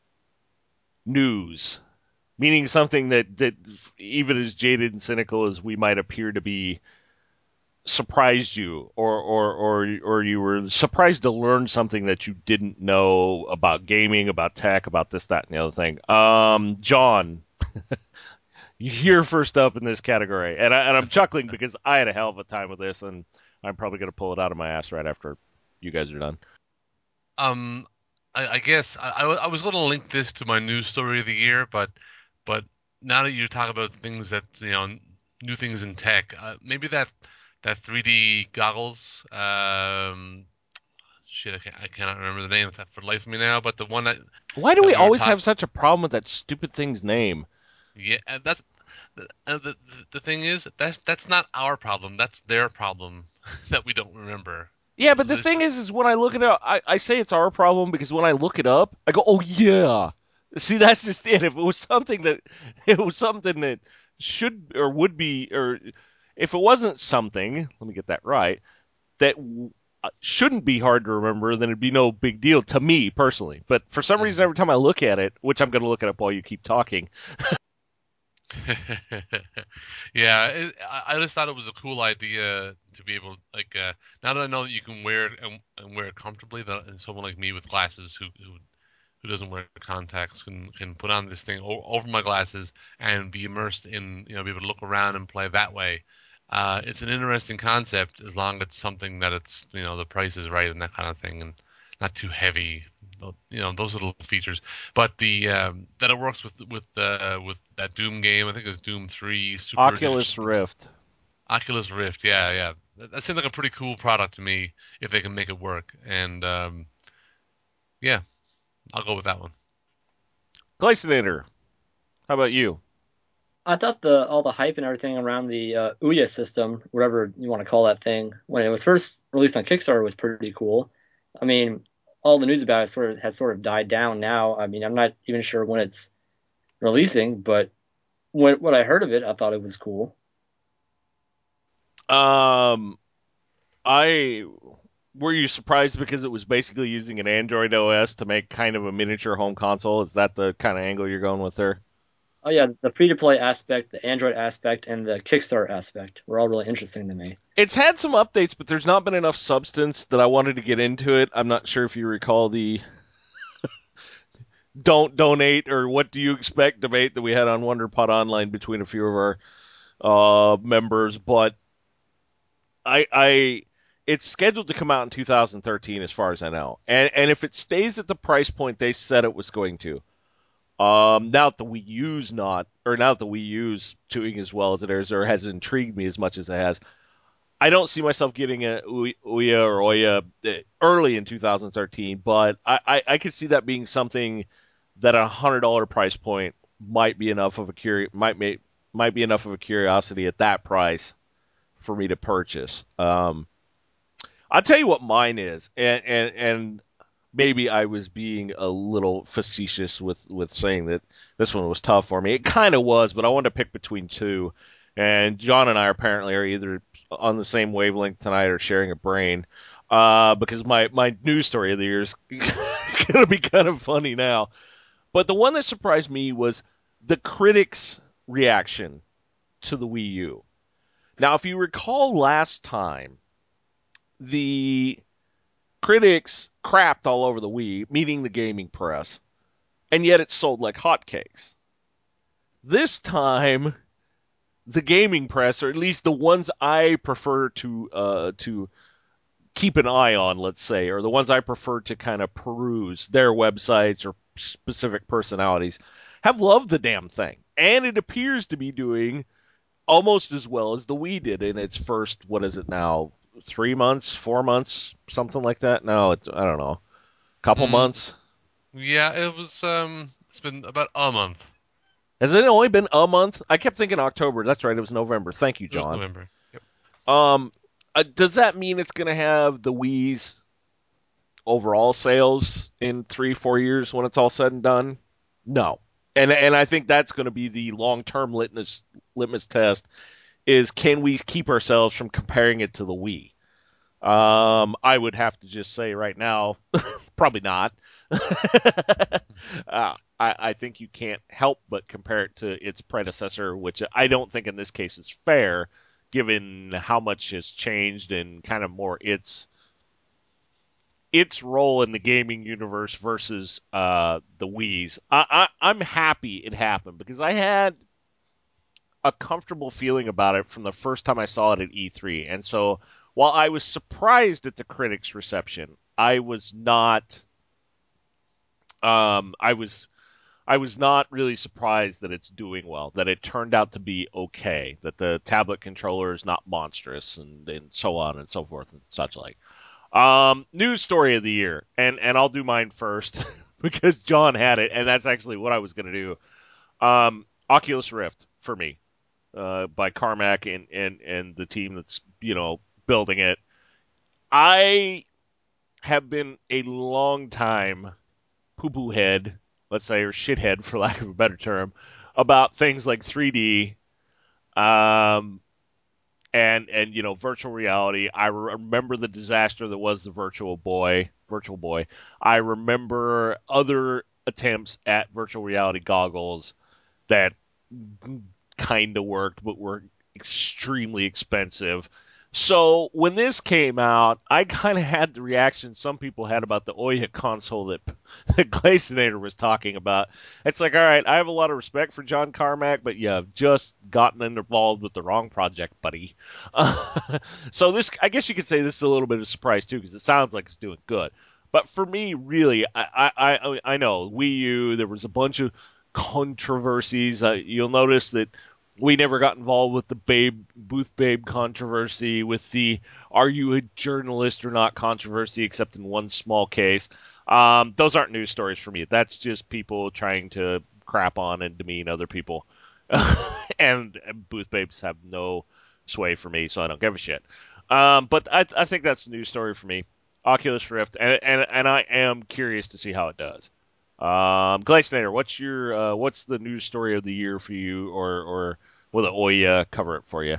news, meaning something that that even as jaded and cynical as we might appear to be, surprised you, or or or or you were surprised to learn something that you didn't know about gaming, about tech, about this, that, and the other thing. Um, John, you're first up in this category, and I, and I'm chuckling because I had a hell of a time with this, and I'm probably gonna pull it out of my ass right after you guys are done. Um, I, I guess I, I, wa- I was going to link this to my news story of the year, but but now that you talk about things that you know, new things in tech, uh, maybe that that three D goggles. Um, shit, I can't I cannot remember the name of that for the life of me now. But the one that Why do that we we were always talking, have such a problem with that stupid thing's name? yeah, and that's uh, the the the thing is that's that's not our problem. That's their problem that we don't remember. Yeah, but the This, thing is, is when I look it up, I, I say it's our problem because when I look it up, I go, oh yeah. See, that's just it. If it was something that, it was something that should or would be, or if it wasn't something, let me get that right, that uh, shouldn't be hard to remember, then it'd be no big deal to me personally. But for some reason, Mhm. every time I look at it, which I'm going to look it up while you keep talking. Yeah, it, I I just thought it was a cool idea to be able, like, uh, now that I know that you can wear it and, and wear it comfortably, that and someone like me with glasses who who, who doesn't wear contacts can can put on this thing o over my glasses and be immersed in, you know, be able to look around and play that way. Uh, it's an interesting concept as long as it's something that it's, you know, the price is right and that kind of thing, and not too heavy. tho- You know, those little features. But the um, that it works with with uh, with that Doom game. I think it's Doom three Super Oculus Edition. Rift. Oculus Rift. Yeah, yeah. That, that seems like a pretty cool product to me if they can make it work. And um, yeah, I'll go with that one. Glycinator, how about you? I thought the all the hype and everything around the uh, Ouya system, whatever you want to call that thing, when it was first released on Kickstarter was pretty cool. I mean, all the news about it sort of has sort of died down now. I mean, I'm not even sure when it's releasing, but when what I heard of it, I thought it was cool. Um, I were you surprised because it was basically using an Android O S to make kind of a miniature home console? Is that the kind of angle you're going with there? Oh yeah, the free to play aspect, the Android aspect, and the Kickstarter aspect were all really interesting to me. It's had some updates, but there's not been enough substance that I wanted to get into it. I'm not sure if you recall the don't donate or what do you expect debate that we had on WonderPod Online between a few of our uh, members, but I, I, it's scheduled to come out in two thousand thirteen, as far as I know, and and if it stays at the price point they said it was going to, Um, now that the Wii U's not, or now that the Wii U's doing as well as it is, or has intrigued me as much as it has, I don't see myself getting a Ouya or Oya eh, early in two thousand thirteen, but I, I, I could see that being something that a hundred dollar price point might be enough of a curi- might make might be enough of a curiosity at that price for me to purchase. Um, I'll tell you what mine is, and and and maybe I was being a little facetious with with saying that this one was tough for me. It kind of was, but I wanted to pick between two. And John and I apparently are either on the same wavelength tonight or sharing a brain. Uh, because my, my news story of the year is going to be kind of funny now. But the one that surprised me was the critics' reaction to the Wii U. Now, if you recall last time, the critics crapped all over the Wii, meaning the gaming press, and yet it sold like hotcakes. This time, the gaming press, or at least the ones I prefer to uh, to keep an eye on, let's say, or the ones I prefer to kind of peruse their websites or specific personalities, have loved the damn thing, and it appears to be doing almost as well as the Wii did in its first. What is it now? Three months, four months, something like that. No, it's I don't know, couple Mm, months. yeah, it was. Um, it's been about a month. Has it only been a month? I kept thinking October. That's right. It was November. Thank you, It was John. November. Yep. Um, uh, does that mean it's going to have the Wii's overall sales in three, four years when it's all said and done? No. And and I think that's going to be the long term litmus litmus test is can we keep ourselves from comparing it to the Wii? Um, I would have to just say right now, probably not. uh, I, I think you can't help but compare it to its predecessor, which I don't think in this case is fair, given how much has changed and kind of more its its role in the gaming universe versus uh, the Wii's. I, I, I'm happy it happened because I had a comfortable feeling about it from the first time I saw it at E three. And so while I was surprised at the critics' reception, I was not um, I was I was not really surprised that it's doing well, that it turned out to be okay, that the tablet controller is not monstrous and, and so on and so forth and such like. Um, news story of the year, and and I'll do mine first because John had it, and that's actually what I was going to do. Um, Oculus Rift for me, uh, by Carmack and, and and the team that's you know building it. I have been a long time poo poo head, let's say, or shithead for lack of a better term, about things like three D, um, and and you know virtual reality. I re- remember the disaster that was the Virtual Boy, Virtual Boy. I remember other attempts at virtual reality goggles that kind of worked, but were extremely expensive. So when this came out, I kind of had the reaction some people had about the Ouya console that that Glacenator was talking about. It's like, all right, I have a lot of respect for John Carmack, but you have just gotten involved with the wrong project, buddy. Uh, so this, I guess you could say this is a little bit of a surprise too, because it sounds like it's doing good. But for me, really, I I I, I know Wii U. There was a bunch of controversies. Uh, you'll notice that we never got involved with the Babe Booth Babe controversy, with the "Are you a journalist or not" controversy, except in one small case. Um, those aren't news stories for me. That's just people trying to crap on and demean other people. And Booth Babes have no sway for me, so I don't give a shit. Um, but I, I think that's a news story for me. Oculus Rift, and, and and I am curious to see how it does. Um, Gleisnader, what's your uh, what's the news story of the year for you, or or will the Oya cover it for you?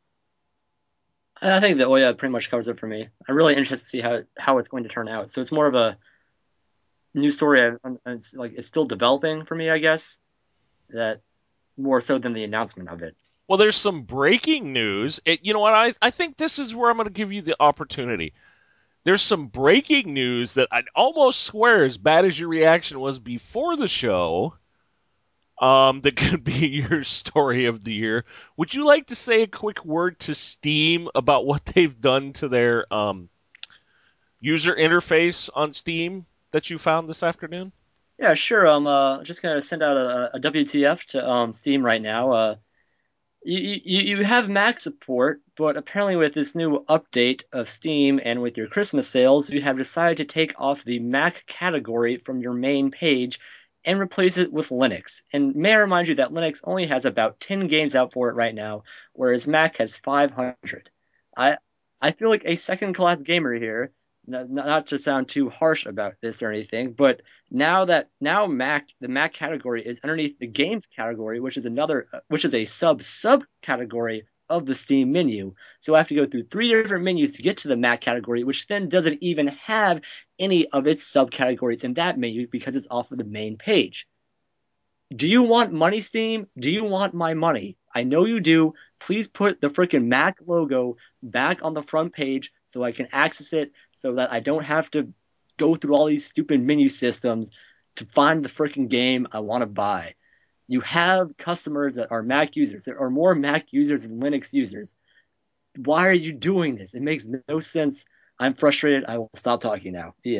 I think the Ouya pretty much covers it for me. I'm really interested to see how how it's going to turn out. So it's more of a new story. And it's like it's still developing for me, I guess. That more so than the announcement of it. Well, there's some breaking news. It, you know what? I I think this is where I'm going to give you the opportunity. There's some breaking news that I almost swear, as bad as your reaction was before the show, um, that could be your story of the year. Would you like to say a quick word to Steam about what they've done to their um, user interface on Steam that you found this afternoon? Yeah, sure. I'm uh, just gonna send out a, W T F to um, Steam right now. Uh, you, you you have Mac support, but apparently with this new update of Steam and with your Christmas sales, you have decided to take off the Mac category from your main page and replace it with Linux. And may I remind you that Linux only has about ten games out for it right now, whereas Mac has five hundred. I I feel like a second-class gamer here, not, not to sound too harsh about this or anything, but now that now Mac the Mac category is underneath the games category, which is another uh, which is a sub subcategory of the Steam menu. So I have to go through three different menus to get to the Mac category, which then doesn't even have any of its subcategories in that menu because it's off of the main page. Do you want money, Steam? Do you want my money? I know you do. Please put the freaking Mac logo back on the front page so I can access it so that I don't have to go through all these stupid menu systems to find the freaking game I want to buy. You have customers that are Mac users. There are more Mac users than Linux users. Why are you doing this? It makes no sense. I'm frustrated. I will stop talking now. Yeah.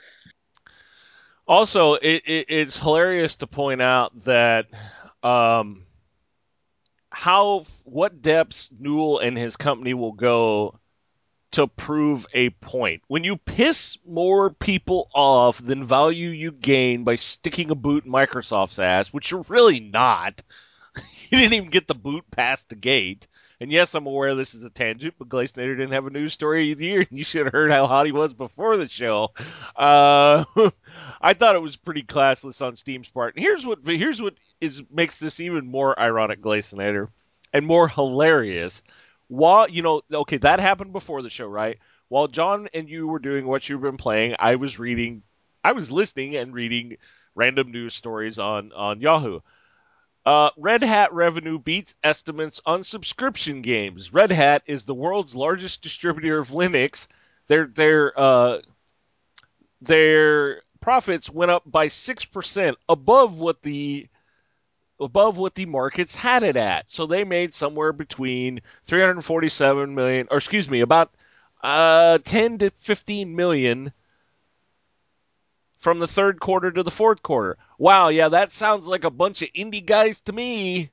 Also, it, it, it's hilarious to point out that um, how what depths Newell and his company will go to prove a point. When you piss more people off than value you gain by sticking a boot in Microsoft's ass, which you're really not, he didn't even get the boot past the gate. And yes, I'm aware this is a tangent, but Glaze Nader didn't have a news story of the year, and you should have heard how hot he was before the show. Uh, I thought it was pretty classless on Steam's part. And here's what here's what is makes this even more ironic, Glaze Nader, and more hilarious. While you know, okay, that happened before the show, right? While John and you were doing what you've been playing, I was reading, I was listening and reading random news stories on on Yahoo. Uh, Red Hat revenue beats estimates on subscription games. Red Hat is the world's largest distributor of Linux. Their their uh, their profits went up by six percent above what the above what the markets had it at. So they made somewhere between three hundred forty-seven million, or excuse me, about uh, ten to fifteen million from the third quarter to the fourth quarter. Wow, yeah, that sounds like a bunch of indie guys to me.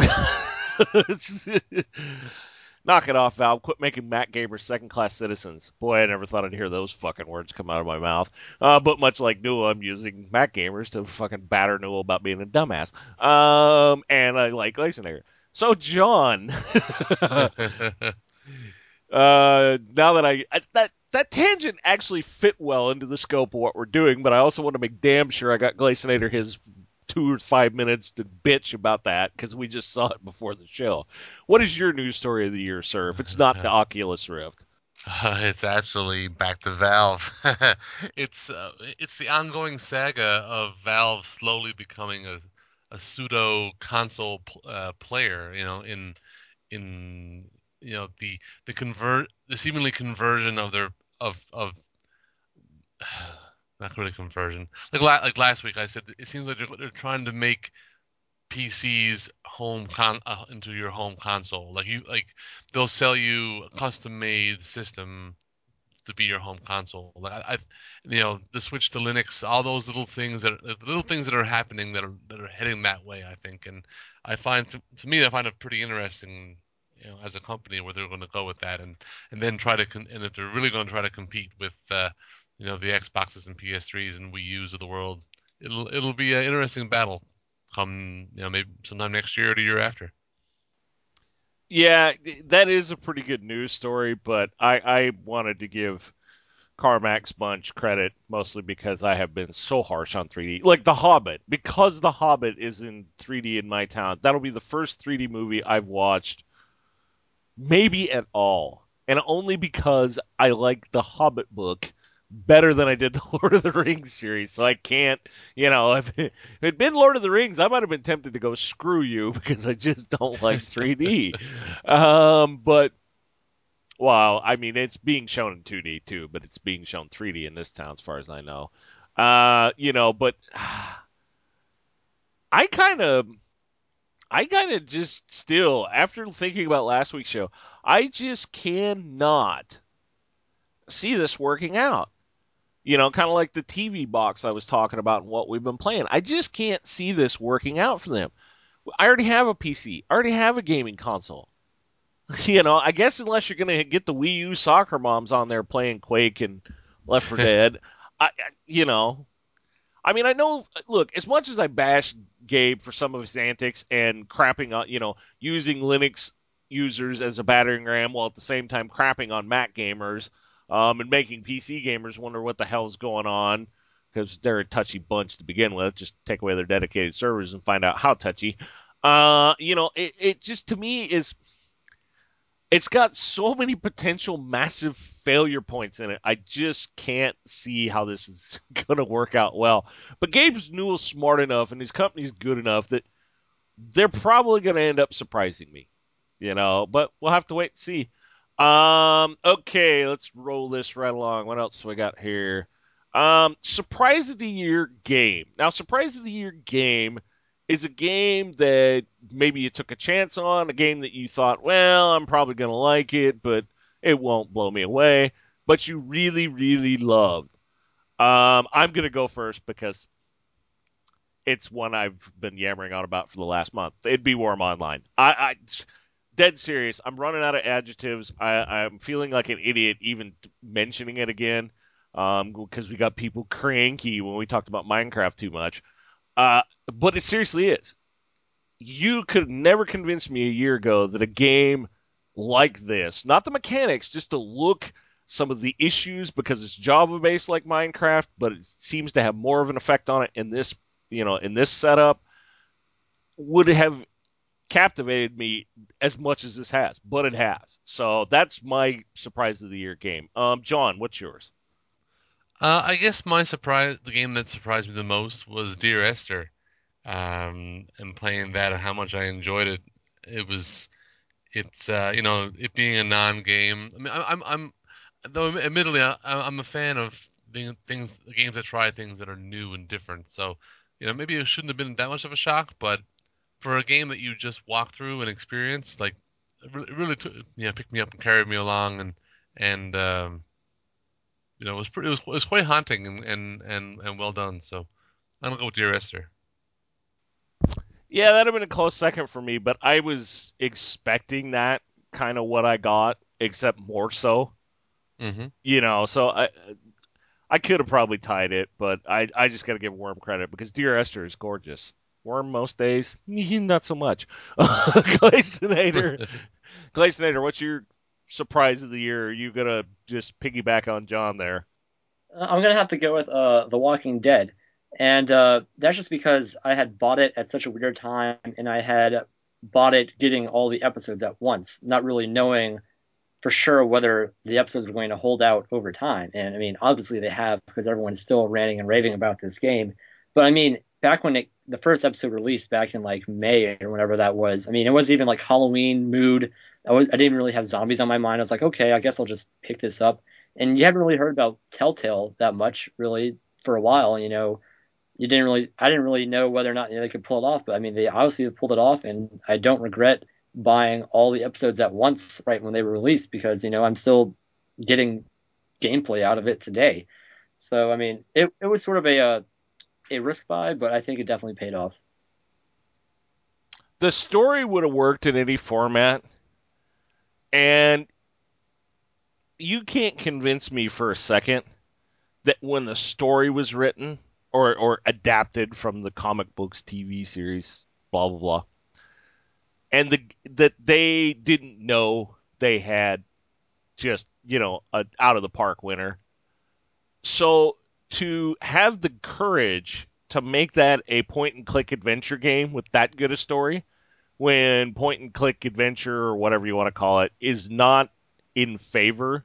Knock it off, Valve. Quit making Mac gamers second-class citizens. Boy, I never thought I'd hear those fucking words come out of my mouth. Uh, but much like Newell, I'm using Mac gamers to fucking batter Newell about being a dumbass. Um, and I like Gleisenager. So, John, uh, now that I, I that that tangent actually fit well into the scope of what we're doing, but I also want to make damn sure I got Gleisenader his two or five minutes to bitch about that because we just saw it before the show. What is your news story of the year, sir? If it's not the Oculus Rift. Uh, it's actually back to Valve. it's uh, it's the ongoing saga of Valve slowly becoming a a pseudo console pl- uh, player. You know, in in you know the the convert the seemingly conversion of their of of not really conversion. Like la- like last week, I said it seems like they're, they're trying to make P Cs home con uh, into your home console. Like you like they'll sell you a custom made system to be your home console. Like I, I, you know, the switch to Linux, all those little things that are, little things that are happening that are that are heading that way. I think, and I find to, to me, I find it pretty interesting. You know, as a company, where they're going to go with that, and and then try to, con- and if they're really going to try to compete with, uh, you know, the Xboxes and P S threes and Wii U's of the world, it'll it'll be an interesting battle. Come, you know, maybe sometime next year or the year after. Yeah, that is a pretty good news story, but I, I wanted to give Carmax Bunch credit mostly because I have been so harsh on three D. Like The Hobbit, because The Hobbit is in three D in my town, that'll be the first three D movie I've watched maybe at all. And only because I like the Hobbit book better than I did the Lord of the Rings series. So I can't, you know, if it had been Lord of the Rings, I might have been tempted to go screw you because I just don't like three D. Um, but, well, I mean, it's being shown in two D too, but it's being shown three D in this town as far as I know. Uh, you know, but I kind of I kind of just still, after thinking about last week's show, I just cannot see this working out. You know, kind of like the T V box I was talking about and what we've been playing. I just can't see this working out for them. I already have a P C. I already have a gaming console. You know, I guess unless you're going to get the Wii U soccer moms on there playing Quake and Left four Dead, I, you know, I mean, I know. Look, as much as I bash Gabe for some of his antics and crapping on, you know, using Linux users as a battering ram while at the same time crapping on Mac gamers, um, and making P C gamers wonder what the hell's going on because they're a touchy bunch to begin with. Just take away their dedicated servers and find out how touchy. Uh, you know, it, it just to me is it's got so many potential massive failure points in it. I just can't see how this is going to work out well. But Gabe's Newell's smart enough and his company's good enough that they're probably going to end up surprising me, you know. But we'll have to wait and see. Um, okay, let's roll this right along. What else do we got here? Um, surprise of the year game. Now, surprise of the year game is a game that maybe you took a chance on, a game that you thought, well, I'm probably going to like it, but it won't blow me away, but you really, really loved. Um, I'm going to go first because it's one I've been yammering on about for the last month. It'd be Worm Online. I, I dead serious. I'm running out of adjectives. I, I'm feeling like an idiot even mentioning it again um, because we got people cranky when we talked about Minecraft too much. Uh, but it seriously is. You could never convince me a year ago that a game like this, not the mechanics, just the look, some of the issues because it's Java based like Minecraft, but it seems to have more of an effect on it in this, you know, in this setup, would have captivated me as much as this has, but it has. So that's my surprise of the year game. Um, John, what's yours? Uh, I guess my surprise, the game that surprised me the most was Dear Esther. Um, and playing that and how much I enjoyed it. It was, it's, uh, you know, it being a non-game. I mean, I, I'm, I'm, though admittedly, I, I'm a fan of being things, games that try things that are new and different. So, you know, maybe it shouldn't have been that much of a shock, but for a game that you just walk through and experience, like, it really, it really took, you know, picked me up and carried me along, and and um, you know, it was pretty, it was, it was quite haunting and and and and well done. So I'm gonna go with Dear Esther. Yeah, that'd have been a close second for me, but I was expecting that kind of what I got, except more so. Hmm. You know, so I I could have probably tied it, but I I just got to give Worm credit because Dear Esther is gorgeous. Worm most days, not so much. Glacenator, Glacenator, what's your surprise of the year? Are you gonna just piggyback on John there? Uh, I'm gonna have to go with uh, The Walking Dead, and uh, that's just because I had bought it at such a weird time, and I had bought it getting all the episodes at once, not really knowing for sure whether the episodes were going to hold out over time. And I mean, obviously they have because everyone's still ranting and raving about this game. But I mean, back when it, the first episode released back in like May or whenever that was, I mean, it wasn't even like Halloween mood. I, was, I didn't really have zombies on my mind. I was like, okay, I guess I'll just pick this up. And you haven't really heard about Telltale that much really for a while. You know, you didn't really I didn't really know whether or not you know, they could pull it off, but I mean they obviously pulled it off, and I don't regret buying all the episodes at once right when they were released because you know I'm still getting gameplay out of it today. So I mean it, it was sort of a uh, a risk buy, but I think it definitely paid off. The story would have worked in any format, and you can't convince me for a second that when the story was written or or adapted from the comic books T V series, blah blah blah, and the that they didn't know they had just you know a out of the park winner. So to have the courage to make that a point and click adventure game with that good a story, when point and click adventure or whatever you want to call it is not in favor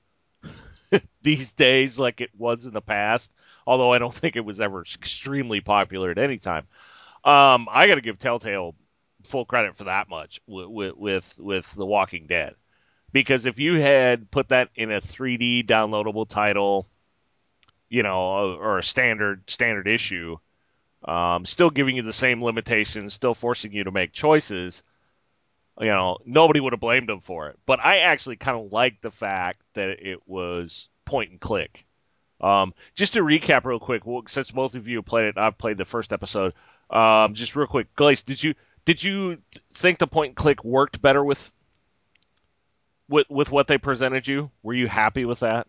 these days like it was in the past, although I don't think it was ever extremely popular at any time. Um, I got to give Telltale full credit for that much with, with with The Walking Dead, because if you had put that in a three D downloadable title, you know, or a standard standard issue, um, still giving you the same limitations, still forcing you to make choices, you know, nobody would have blamed them for it. But I actually kind of like the fact that it was point and click. Um, just to recap real quick, well, since both of you played it, I've played the first episode. Um, just real quick, Glace, did you did you think the point and click worked better with with with what they presented you? Were you happy with that?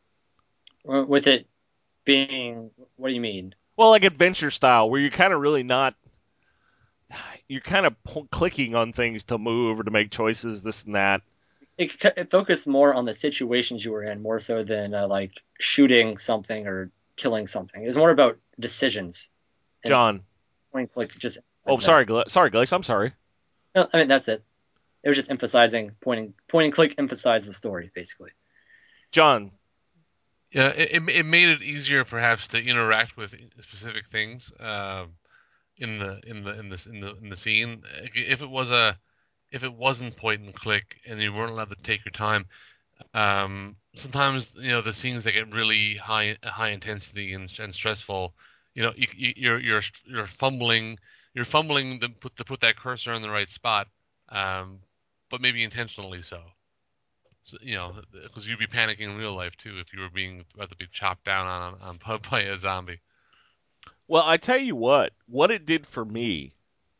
With it being, what do you mean? Well, like adventure style, where you're kind of really not, you're kind of po- clicking on things to move or to make choices, this and that. It, it focused more on the situations you were in more so than uh, like shooting something or killing something. It was more about decisions and John, point click just oh, emphasize that. sorry, Gla- sorry, Glace, I'm sorry. No, I mean that's it. It was just emphasizing pointing point and click emphasize the story basically. John, Yeah, it, it it made it easier perhaps to interact with specific things um, in the in the in the in the in the scene. If it was a if it wasn't point and click and you weren't allowed to take your time, um, sometimes you know the scenes that get really high high intensity and, and stressful. You know, you, you, you're you're you're fumbling, you're fumbling to put to put that cursor in the right spot, um, but maybe intentionally so. So, you know, because you'd be panicking in real life too if you were being about to be chopped down on on, on by a zombie. Well, I tell you what, what it did for me,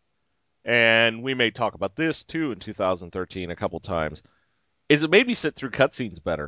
and we may talk about this too in two thousand thirteen a couple times, is it made me sit through cutscenes better.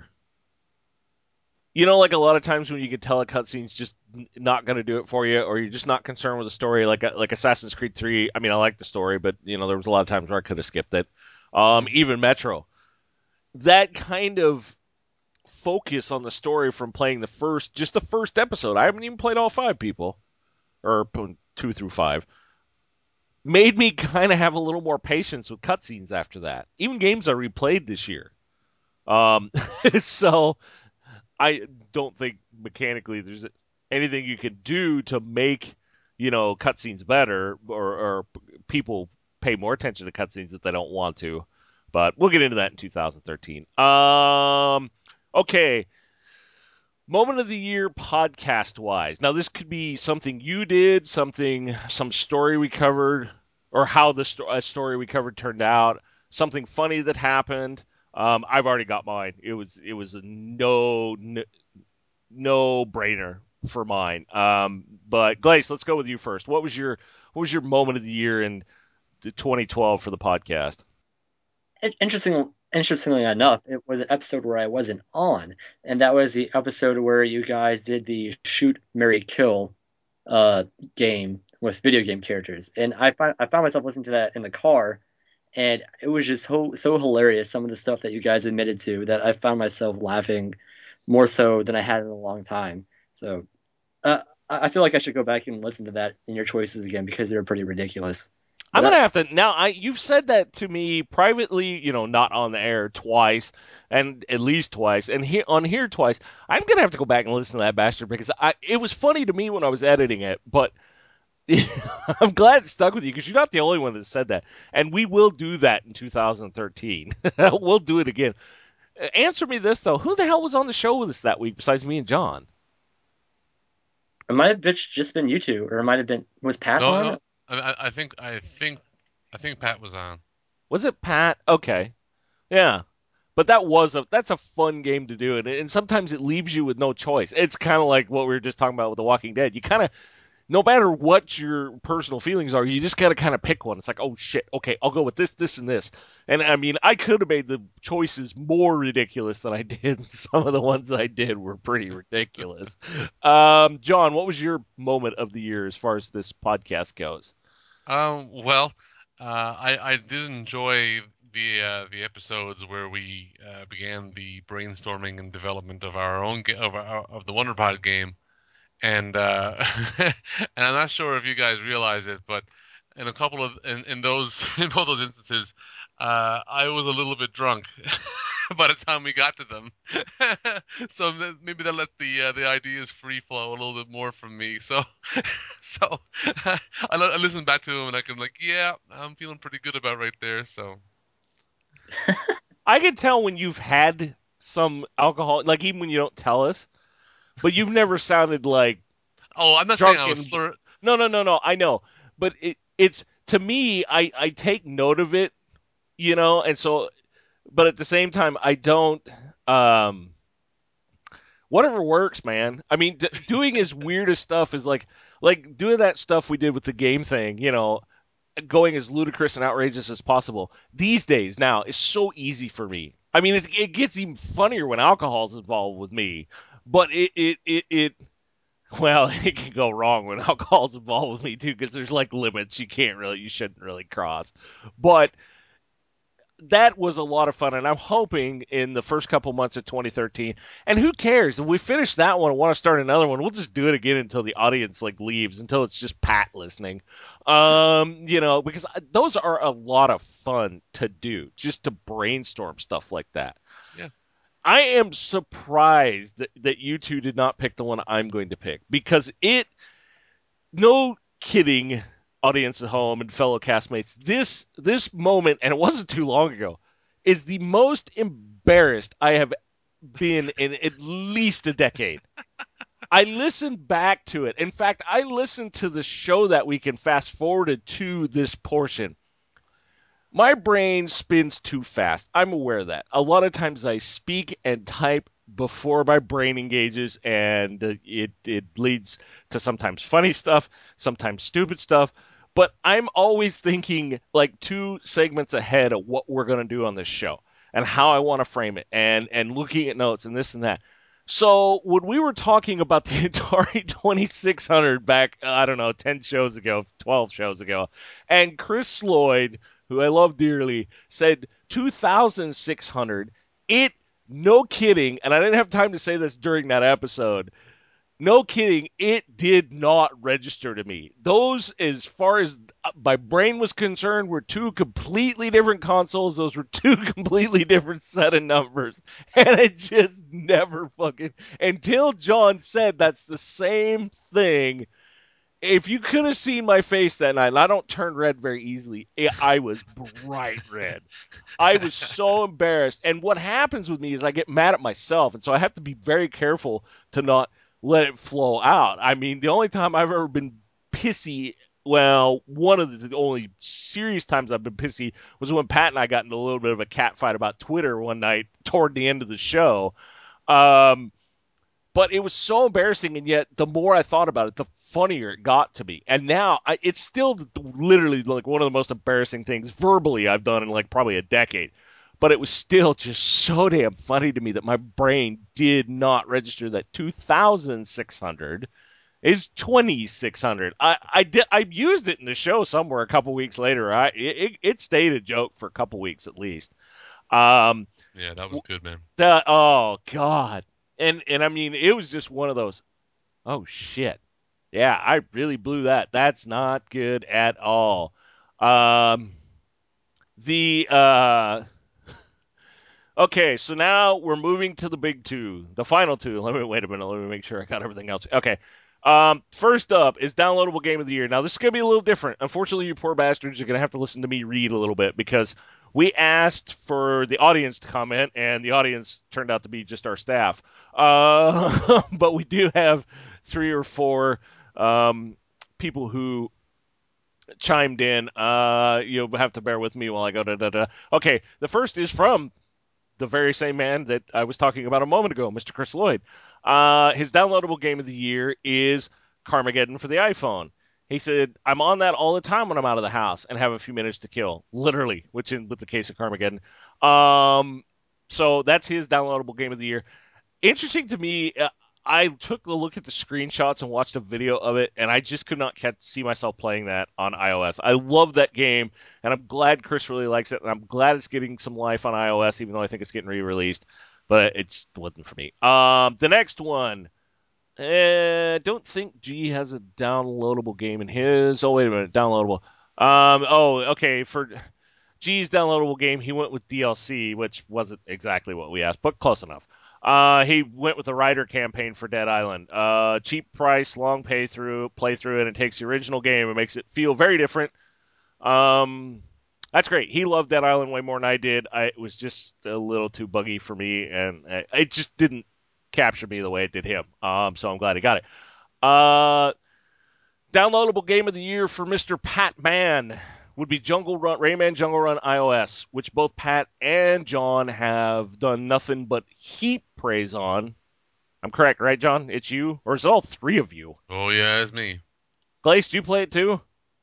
You know, like a lot of times when you can tell a cutscene's just not going to do it for you, or you're just not concerned with the story, like like Assassin's Creed three. I mean, I like the story, but you know, there was a lot of times where I could have skipped it. Um, Mhm. even Metro, that kind of focus on the story from playing the first, just the first episode. I haven't even played all five people, or two through five. Made me kind of have a little more patience with cutscenes after that. Even games I replayed this year. Um, so I don't think mechanically there's anything you can do to make, you know, cutscenes better, or, or people pay more attention to cutscenes if they don't want to. But we'll get into that in two thousand thirteen. Um, okay, moment of the year podcast wise. Now this could be something you did, something, some story we covered, or how the sto- a story we covered turned out, something funny that happened. Um, I've already got mine. It was it was a no, no no brainer for mine. Um, but Glace, let's go with you first. What was your what was your moment of the year in twenty twelve for the podcast? Interesting, interestingly enough, it was an episode where I wasn't on, and that was the episode where you guys did the shoot, marry, kill uh, game with video game characters, and I find I found myself listening to that in the car, and it was just so so hilarious. Some of the stuff that you guys admitted to that I found myself laughing more so than I had in a long time. So uh, I I feel like I should go back and listen to that in your choices again because they were pretty ridiculous. I'm But gonna uh, have to now. I You've said that to me privately, you know, not on the air twice, and at least twice, and here on here twice. I'm gonna have to go back and listen to that bastard because I it was funny to me when I was editing it, but I'm glad it stuck with you because you're not the only one that said that, and we will do that in two thousand thirteen. We'll do it again. Answer me this though: who the hell was on the show with us that week besides me and John? it might have just been you two, or it might have been was Pat No, on? no, I, I think I think I think Pat was on. Was it Pat? Okay, yeah. But that was a that's a fun game to do, and, and sometimes it leaves you with no choice. It's kind of like what we were just talking about with The Walking Dead. You kind of, no matter what your personal feelings are, you just got to kind of pick one. It's like, oh shit, okay, I'll go with this, this, and this. And I mean, I could have made the choices more ridiculous than I did. Some of the ones I did were pretty ridiculous. Um, John, what was your moment of the year as far as this podcast goes? Um, well, uh, I I did enjoy the uh, the episodes where we uh, began the brainstorming and development of our own ga- of our, of the WonderPod game, and uh, and I'm not sure if you guys realize it, but in a couple of in, in those in both those instances, uh, I was a little bit drunk by the time we got to them, so th- maybe that let the uh, the ideas free flow a little bit more from me. So so I, li- I listen back to them and I can like, yeah, I'm feeling pretty good about right there. So I can tell when you've had some alcohol, like even when you don't tell us, but you've never sounded like oh, I'm not saying I was drunken. slur. No, no, no, no. I know, but it it's to me. I I take note of it, you know, and so, but at the same time, I don't. Um, whatever works, man. I mean, d- doing as weird as stuff is like like doing that stuff we did with the game thing, you know, going as ludicrous and outrageous as possible. These days now is so easy for me. I mean, it, it gets even funnier when alcohol's involved with me, but it it it, it well, it can go wrong when alcohol's involved with me too, because there's like limits you can't really, you shouldn't really cross. But that was a lot of fun, and I'm hoping in the first couple months of twenty thirteen. And who cares if we finish that one and want to start another one? We'll just do it again until the audience like leaves, until it's just Pat listening. Um, you know, because those are a lot of fun to do, just to brainstorm stuff like that. Yeah. I am surprised that, that you two did not pick the one I'm going to pick because it, no kidding, audience at home and fellow castmates, this this moment, and it wasn't too long ago, is the most embarrassed I have been in at least a decade. I listened back to it. In fact, I listened to the show that week and fast forwarded to this portion. My brain spins too fast. I'm aware of that. A lot of times I speak and type before my brain engages, and uh, it it leads to sometimes funny stuff, sometimes stupid stuff. But I'm always thinking like two segments ahead of what we're gonna do on this show and how I want to frame it, and and looking at notes and this and that. So when we were talking about the Atari twenty-six hundred back, I don't know, ten shows ago, twelve shows ago, and Chris Sloyd, who I love dearly, said two thousand six hundred. It, no kidding, and I didn't have time to say this during that episode. No kidding, it did not register to me. Those, as far as my brain was concerned, were two completely different consoles. Those were two completely different set of numbers. And it just never fucking, until John said that's the same thing. If you could have seen my face that night, and I don't turn red very easily, I was bright red. I was so embarrassed. And what happens with me is I get mad at myself. And so I have to be very careful to not let it flow out. I mean, the only time I've ever been pissy, well, one of the only serious times I've been pissy was when Pat and I got into a little bit of a cat fight about Twitter one night toward the end of the show. Um, but it was so embarrassing, and yet the more I thought about it, the funnier it got to me. And now I, it's still literally like one of the most embarrassing things verbally I've done in like probably a decade. But it was still just so damn funny to me that my brain did not register that two thousand six hundred is twenty-six hundred. I I did I used it in the show somewhere a couple weeks later. I it, it stayed a joke for a couple weeks at least. Um, Yeah, that was good, man. the oh god, and and I mean it was just one of those. Oh shit, yeah, I really blew that. That's not good at all. Um, the uh, okay, so now we're moving to the big two, the final two. Let me wait a minute. Let me make sure I got everything else. Okay. Um, first up is downloadable game of the year. Now this is gonna be a little different. Unfortunately, you poor bastards are gonna have to listen to me read a little bit because we asked for the audience to comment, and the audience turned out to be just our staff. Uh, but we do have three or four um, people who chimed in. Uh, you'll have to bear with me while I go da da da. Okay, the first is from the very same man that I was talking about a moment ago, Mister Chris Lloyd. Uh, his downloadable game of the year is Carmageddon for the iPhone. He said, I'm on that all the time when I'm out of the house and have a few minutes to kill, literally, which in with the case of Carmageddon. Um, so that's his downloadable game of the year. Interesting to me, uh, I took a look at the screenshots and watched a video of it, and I just could not catch, see myself playing that on iOS. I love that game, and I'm glad Chris really likes it, and I'm glad it's getting some life on iOS, even though I think it's getting re-released. But it wasn't for me. Um, the next one, I don't think G has a downloadable game in his. Oh wait a minute, downloadable. Um, oh okay, for G's downloadable game, he went with D L C, which wasn't exactly what we asked, but close enough. Uh, he went with the Rider campaign for Dead Island. Uh, cheap price, long pay through, play through, and it takes the original game and makes it feel very different. Um, that's great. He loved Dead Island way more than I did. I, it was just a little too buggy for me, and I, it just didn't capture me the way it did him. Um, so I'm glad he got it. Uh, downloadable game of the year for Mister Pat Mann would be Jungle Run, Rayman Jungle Run iOS, which both Pat and John have done nothing but heap praise on. I'm correct, right, John? It's you, or is it all three of you? Oh yeah, it's me. Glace, do you play it too?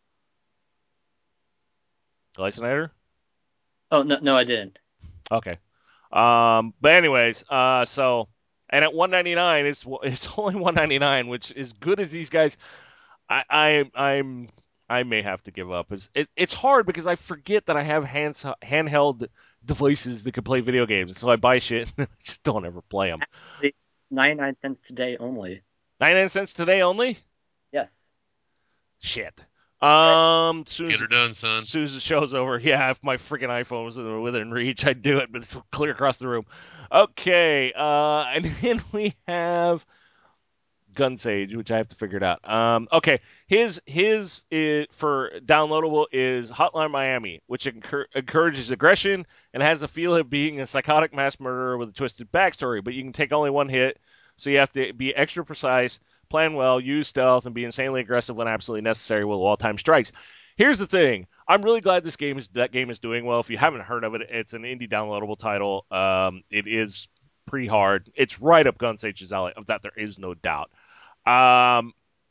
Gleisinator? Oh no, no, I didn't. Okay. Um, but anyways, uh, so and at one ninety-nine, it's it's only one ninety-nine, which is good as these guys. I, I I'm I may have to give up. It's it, it's hard because I forget that I have hands handheld devices that can play video games, so I buy shit and I just don't ever play them. Actually, ninety-nine cents today only. ninety-nine cents today only. Yes. Shit. Um, soon Get as her done, son. soon as the show's over, yeah, if my freaking iPhone was within reach, I'd do it, but it's clear across the room. Okay, uh, and then we have Gun Sage, which I have to figure it out. Um, okay, his his is, for downloadable is Hotline Miami, which encour- encourages aggression and has a feel of being a psychotic mass murderer with a twisted backstory. But you can take only one hit So you have to be extra precise, plan well, use stealth, and be insanely aggressive when absolutely necessary with all-time strikes. Here's the thing. I'm really glad this game is that game is doing well. If you haven't heard of it, it's an indie downloadable title. Um, it is pretty hard. It's right up Gun Sage's alley. Of that, there is no doubt. Um,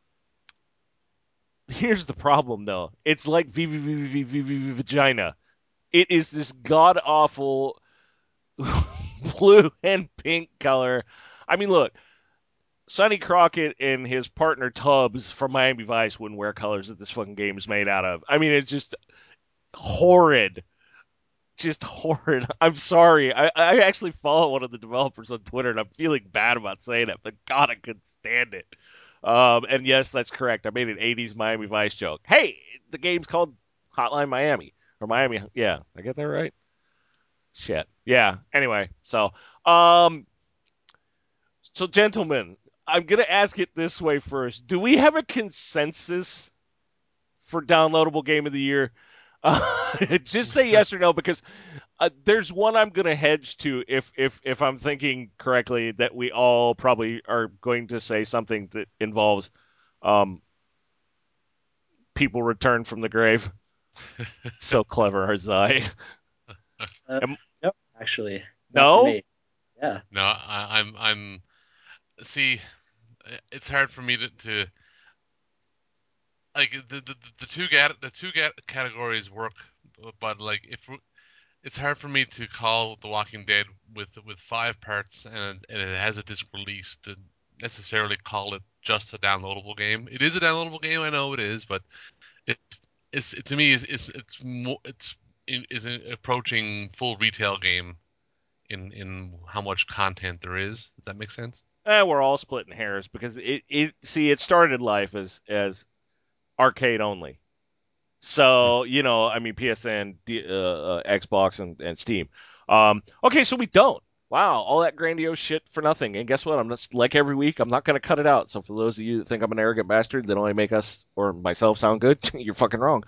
here's the problem, though. It's like v- v- v- v- v- v- vagina. It is this god awful blue and pink color. I mean, look, Sonny Crockett and his partner Tubbs from Miami Vice wouldn't wear colors that this fucking game is made out of. I mean, it's just horrid. Just horrid. I'm sorry. I, I actually follow one of the developers on Twitter, and I'm feeling bad about saying it, but God, I couldn't stand it. Um, and yes, that's correct. I made an eighties Miami Vice joke. Hey, the game's called Hotline Miami. Or Miami. Yeah, I get that right? Shit. Yeah. Anyway, so um so gentlemen, I'm going to ask it this way first. Do we have a consensus for downloadable game of the year? Uh, just say yes or no because uh, there's one I'm going to hedge to if if if I'm thinking correctly that we all probably are going to say something that involves um people return from the grave. So clever as I. Uh, Am, no, actually, not for no? me. Yeah. No, I, I'm I'm see. It's hard for me to, to like the, the the two gat the two gat categories work, but like if it's hard for me to call The Walking Dead with with five parts and and it has a disc release to necessarily call it just a downloadable game. It is a downloadable game, I know it is, but it's it's it, to me is it's it's more it's is approaching full retail game in in how much content there is. Does that make sense? Eh, we're all splitting hairs because it, it see it started life as as arcade only. Hmm. So, you know, I mean, P S N, D- uh, uh, Xbox, and, and Steam. Um, okay, so we don't. Wow, all that grandiose shit for nothing. And guess what? I'm just like every week, I'm not going to cut it out. So for those of you that think I'm an arrogant bastard that only make us or myself sound good, you're fucking wrong.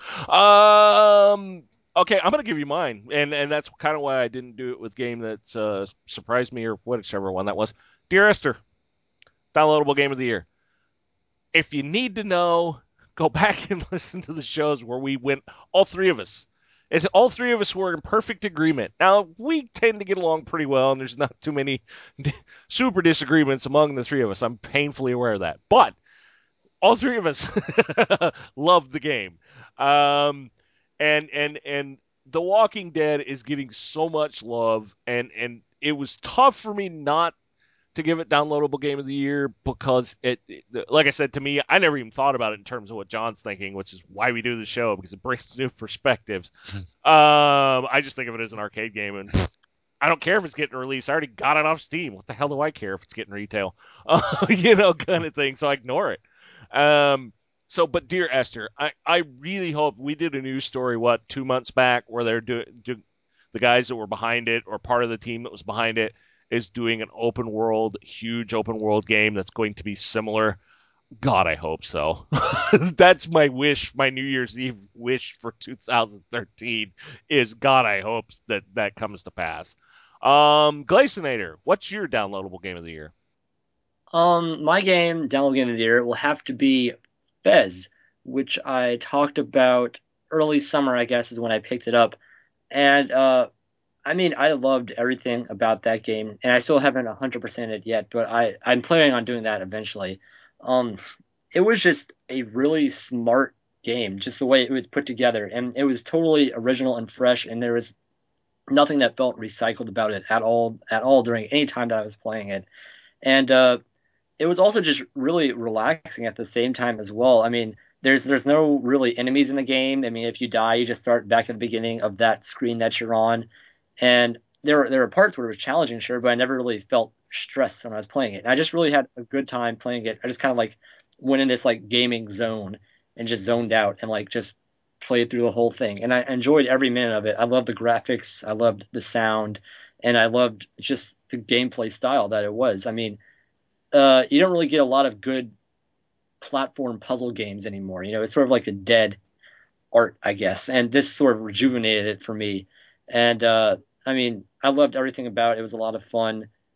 Um, okay, I'm going to give you mine, and and that's kind of why I didn't do it with game that uh, surprised me or whichever one that was. Dear Esther, downloadable game of the year. If you need to know, go back and listen to the shows where we went, all three of us. As all three of us were in perfect agreement. Now, we tend to get along pretty well, and there's not too many super disagreements among the three of us. I'm painfully aware of that. But all three of us loved the game. Um, and and and The Walking Dead is getting so much love, and and it was tough for me not to give it downloadable game of the year because it, it, like I said, to me, I never even thought about it in terms of what John's thinking, which is why we do the show because it brings new perspectives. Um, I just think of it as an arcade game, and pfft, I don't care if it's getting released. I already got it off Steam. What the hell do I care if it's getting retail? Uh, you know, kind of thing. So I ignore it. Um, so, but dear Esther, I, I really hope we did a news story what two months back where they're doing do, the guys that were behind it or part of the team that was behind it is doing an open world, huge open world game that's going to be similar. God, I hope so. That's my wish, my New Year's Eve wish for two thousand thirteen is God, I hope that that comes to pass. Um, Glacinator, what's your downloadable game of the year? Um, my game, download game of the year, will have to be Fez, which I talked about early summer, I guess, is when I picked it up. And uh, I mean, I loved everything about that game, and I still haven't one hundred percent it yet, but I, I'm planning on doing that eventually. Um, it was just a really smart game, just the way it was put together, and it was totally original and fresh, and there was nothing that felt recycled about it at all, at all during any time that I was playing it. And uh, it was also just really relaxing at the same time as well. I mean, there's there's no really enemies in the game. I mean, if you die, you just start back at the beginning of that screen that you're on. And there were there were parts where it was challenging, sure, but I never really felt stressed when I was playing it. And I just really had a good time playing it. I just kind of like went in this like gaming zone and just zoned out and like just played through the whole thing. And I enjoyed every minute of it. I loved the graphics, I loved the sound, and I loved just the gameplay style that it was. I mean, uh, you don't really get a lot of good platform puzzle games anymore. You know, it's sort of like a dead art, I guess. And this sort of rejuvenated it for me. And uh, I mean, I loved everything about it. It was a lot of fun.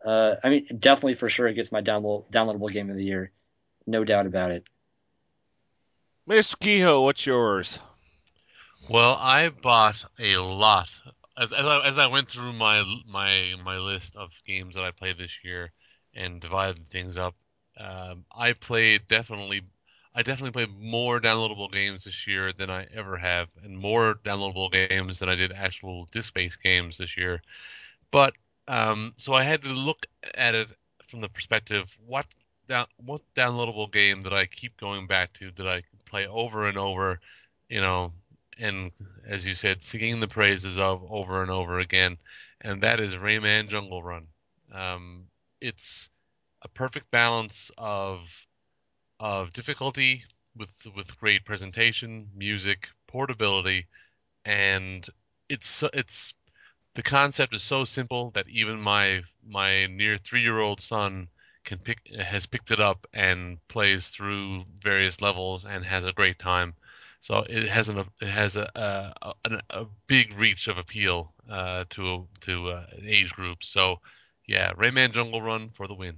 Uh, I mean, definitely for sure it gets my download downloadable game of the year, no doubt about it. mister Kehoe, what's yours? Well, I bought a lot as as I as I went through my my my list of games that I played this year and divided things up. Um, I played definitely I definitely played more downloadable games this year than I ever have, and more downloadable games than I did actual disc-based games this year. But um, so I had to look at it from the perspective what down, what downloadable game that I keep going back to that I play over and over, you know, and as you said, singing the praises of over and over again, and that is Rayman Jungle Run. Um, it's a perfect balance of of difficulty with with great presentation, music, portability, and it's so- it's the concept is so simple that even my my near three-year-old son can pick has picked it up and plays through various levels and has a great time. So it has an it has a a, a, a big reach of appeal uh, to to uh, an age group. So yeah, Rayman Jungle Run for the win.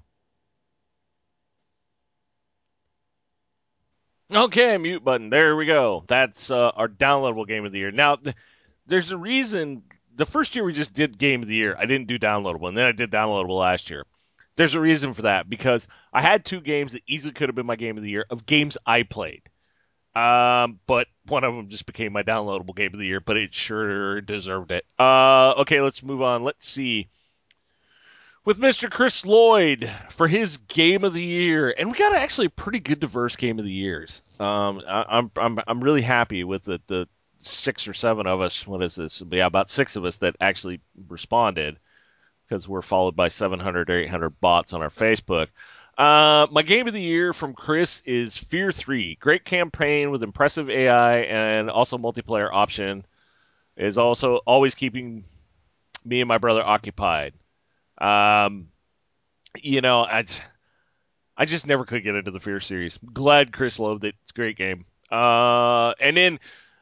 Okay, mute button. There we go. That's uh, our downloadable game of the year. Now, th- there's a reason. The first year we just did game of the year. I didn't do downloadable, and then I did downloadable last year. There's a reason for that because I had two games that easily could have been my game of the year of games I played. Um, but one of them just became my downloadable game of the year, but it sure deserved it. Uh, okay, let's move on. Let's see. With mister Chris Lloyd for his game of the year, and we got actually a pretty good diverse game of the years. Um, I, I'm I'm I'm really happy with the the six or seven of us. What is this? Yeah, about six of us that actually responded because we're followed by seven hundred or eight hundred bots on our Facebook. Uh, my game of the year from Chris is Fear three. Great campaign with impressive A I and also multiplayer option. Is also always keeping me and my brother occupied. Um, you know, I, I just never could get into the Fear series. Glad Chris loved it. It's a great game. Uh, and then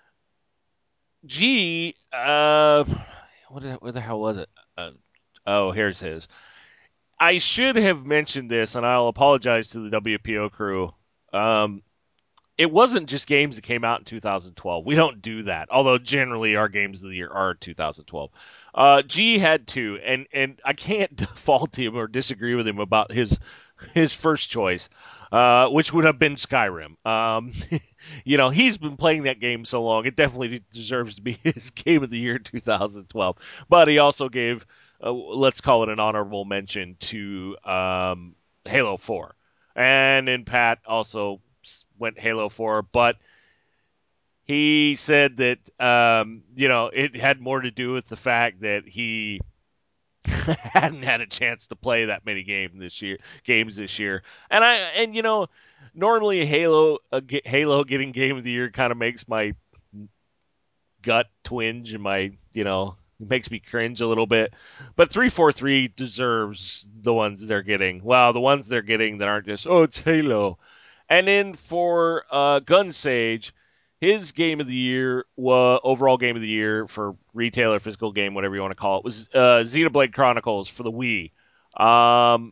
G, uh, what, the, what the hell was it? Uh, oh, here's his. I should have mentioned this, and I'll apologize to the W P O crew. Um, it wasn't just games that came out in two thousand twelve. We don't do that, although generally our games of the year are two thousand twelve. Uh, G had two, and and I can't fault him or disagree with him about his his first choice, uh, which would have been Skyrim. Um, you know, he's been playing that game so long, it definitely deserves to be his game of the year twenty twelve. But he also gave, uh, let's call it an honorable mention to um, Halo four. And then Pat also went Halo four, but he said that um, you know it had more to do with the fact that he hadn't had a chance to play that many games this year. Games this year, and I and you know normally Halo uh, Halo getting Game of the Year kind of makes my gut twinge and my you know it makes me cringe a little bit. But three forty-three deserves the ones they're getting. Well, the ones they're getting that aren't just oh it's Halo. And then for uh, Gun Sage, his game of the year, was overall game of the year for retail or physical game, whatever you want to call it, was uh, Xenoblade Chronicles for the Wii. Um,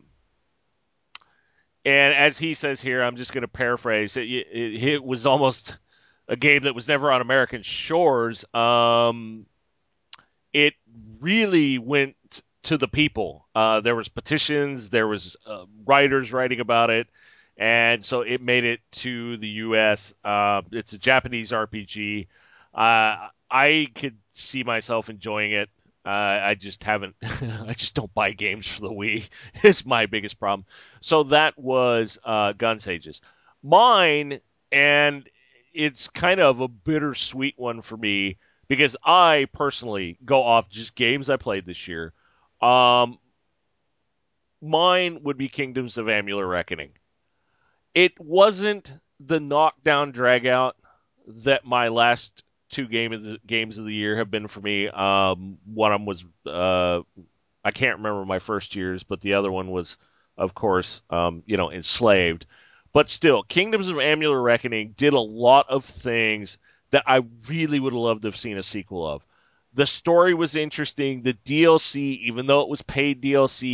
and as he says here, I'm just going to paraphrase it, it. It was almost a game that was never on American shores. Um, it really went to the people. Uh, there was petitions, there was uh, writers writing about it, and so it made it to the U S. Uh, it's a Japanese R P G. Uh, I could see myself enjoying it. Uh, I just haven't. I just don't buy games for the Wii. Is my biggest problem. So that was uh, Gun Sages. Mine, and it's kind of a bittersweet one for me because I personally go off just games I played this year. Um, Mine would be Kingdoms of Amulet Reckoning. It wasn't the knockdown dragout that my last two game of the, games of the year have been for me. Um, one of them was uh, I can't remember my first years, but the other one was, of course, um, you know, Enslaved. But still, Kingdoms of Amulet Reckoning did a lot of things that I really would have loved to have seen a sequel of. The story was interesting. The D L C, even though it was paid D L C,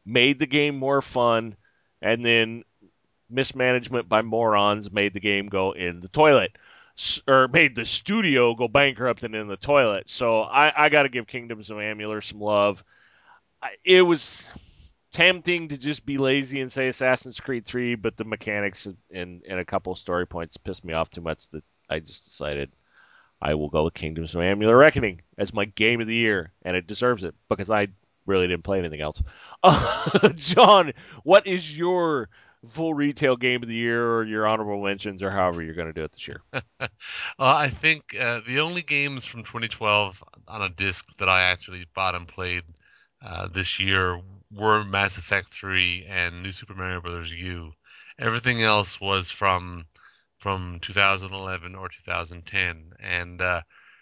made the game more fun, and then mismanagement by morons made the game go in the toilet, or made the studio go bankrupt and in the toilet. So I, I got to give Kingdoms of Amalur some love. It was tempting to just be lazy and say Assassin's Creed three, but the mechanics and, and a couple of story points pissed me off too much that I just decided I will go with Kingdoms of Amalur Reckoning as my game of the year, and it deserves it because I really didn't play anything else. Uh, John, what is your full retail game of the year, or your honorable mentions, or however you're going to do it this year? Uh, I think uh, the only games from twenty twelve on a disc that I actually bought and played uh, this year were Mass Effect three and New Super Mario Bros. U. Everything else was from from two thousand eleven or two thousand ten, and uh,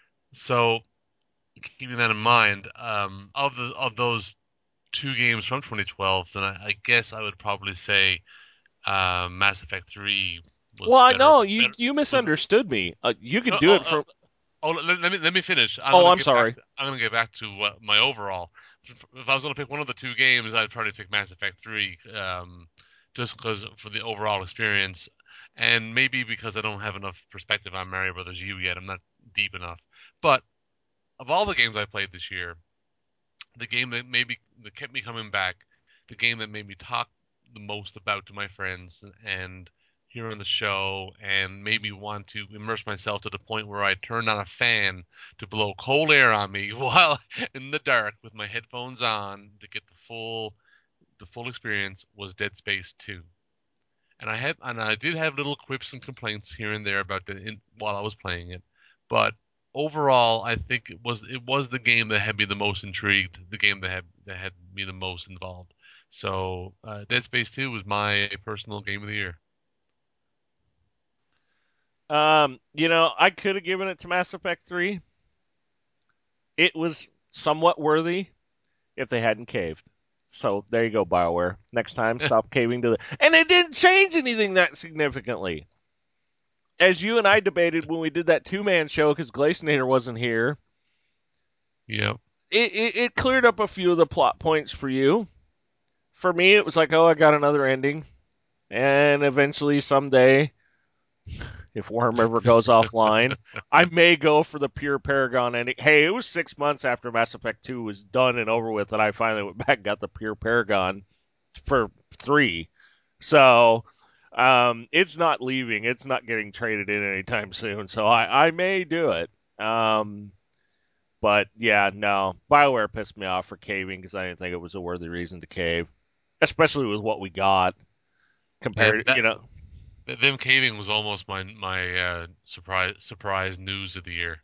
so keeping that in mind, um, of the of those two games from twenty twelve, then I, I guess I would probably say uh, Mass Effect three was the Well, better no, you better you was misunderstood me. Uh, you can uh, do it oh, from. Oh, let, let me let me finish. I'm Oh, gonna I'm get back. sorry. I'm gonna get back to what my overall. If if I was gonna pick one of the two games, I'd probably pick Mass Effect three, um, just because for the overall experience, and maybe because I don't have enough perspective on Mario Brothers U yet. I'm not deep enough. But of all the games I played this year, the game that maybe that kept me coming back, the game that made me talk the most about to my friends and here on the show, and made me want to immerse myself to the point where I turned on a fan to blow cold air on me while in the dark with my headphones on to get the full the full experience was Dead Space two. And I had and I did have little quips and complaints here and there about the in, while I was playing it, but overall, I think it was it was the game that had me the most intrigued, the game that had that had me the most involved. So, uh, Dead Space two was my personal game of the year. Um, you know, I could have given it to Mass Effect three. It was somewhat worthy if they hadn't caved. So there you go, BioWare. Next time, stop caving to the. And it didn't change anything that significantly. As you and I debated when we did that two man show because Glacinator wasn't here, Yep. it, it, it cleared up a few of the plot points for you. For me, it was like, oh, I got another ending. And eventually, someday, if Worm ever goes offline, I may go for the pure Paragon ending. Hey, it was six months after Mass Effect two was done and over with that I finally went back and got the pure Paragon for three. So um, it's not leaving. It's not getting traded in anytime soon. So I, I may do it. Um, but yeah, no. BioWare pissed me off for caving because I didn't think it was a worthy reason to cave, especially with what we got Yeah, compared, that you know. them caving was almost my my uh, surprise surprise news of the year.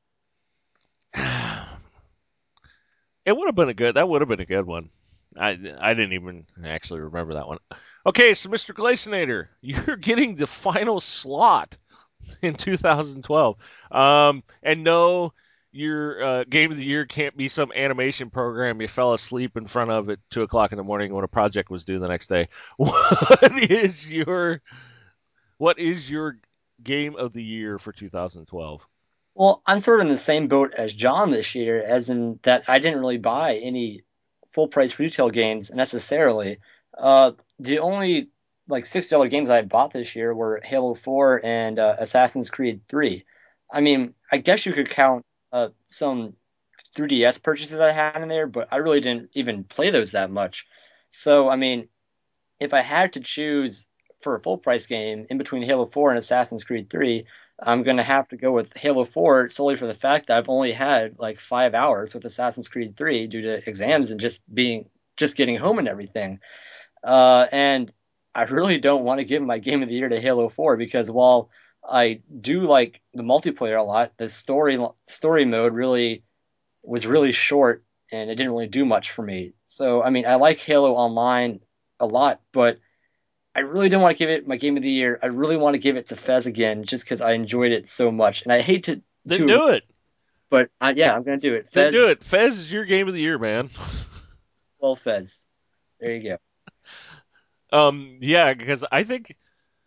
It would have been a good. That would have been a good one. I I didn't even actually remember that one. Okay, so Mister Glacinator, you're getting the final slot in two thousand twelve. Um, and no, your uh, game of the year can't be some animation program you fell asleep in front of at two o'clock in the morning when a project was due the next day. What is your what is your game of the year for two thousand twelve? Well, I'm sort of in the same boat as John this year, as in that I didn't really buy any full price retail games necessarily. Uh, the only like sixty dollar games I bought this year were Halo four and uh, Assassin's Creed three. I mean, I guess you could count uh, some three D S purchases I had in there, but I really didn't even play those that much. So, I mean, if I had to choose for a full price game in between Halo four and Assassin's Creed three, I'm going to have to go with Halo four solely for the fact that I've only had like five hours with Assassin's Creed three due to exams and just being just getting home and everything. Uh, and I really don't want to give my game of the year to Halo four because while I do like the multiplayer a lot, the story story mode really was really short and it didn't really do much for me. So I mean, I like Halo Online a lot, but I really don't want to give it my game of the year. I really want to give it to Fez again, just because I enjoyed it so much. And I hate to Then to, do it. but I, yeah, I'm gonna do it. Then Fez, do it. Fez is your game of the year, man. well, Fez. There you go. Um, yeah, because I think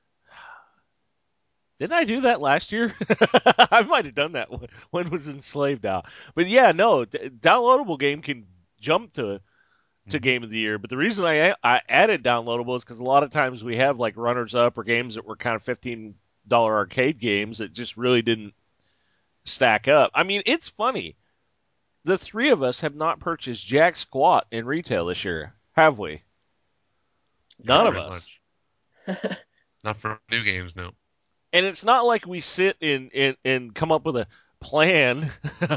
didn't I do that last year? I might have done that when, when was Enslaved out. But yeah, no, d- downloadable game can jump to to Game of the Year. But the reason I I added downloadable is because a lot of times we have like runners up or games that were kind of fifteen dollar arcade games that just really didn't stack up. I mean, it's funny. The three of us have not purchased jack squat in retail this year, have we? It's None kind of Pretty us. much. Not for new games, no. And it's not like we sit and, and, and come up with a plan,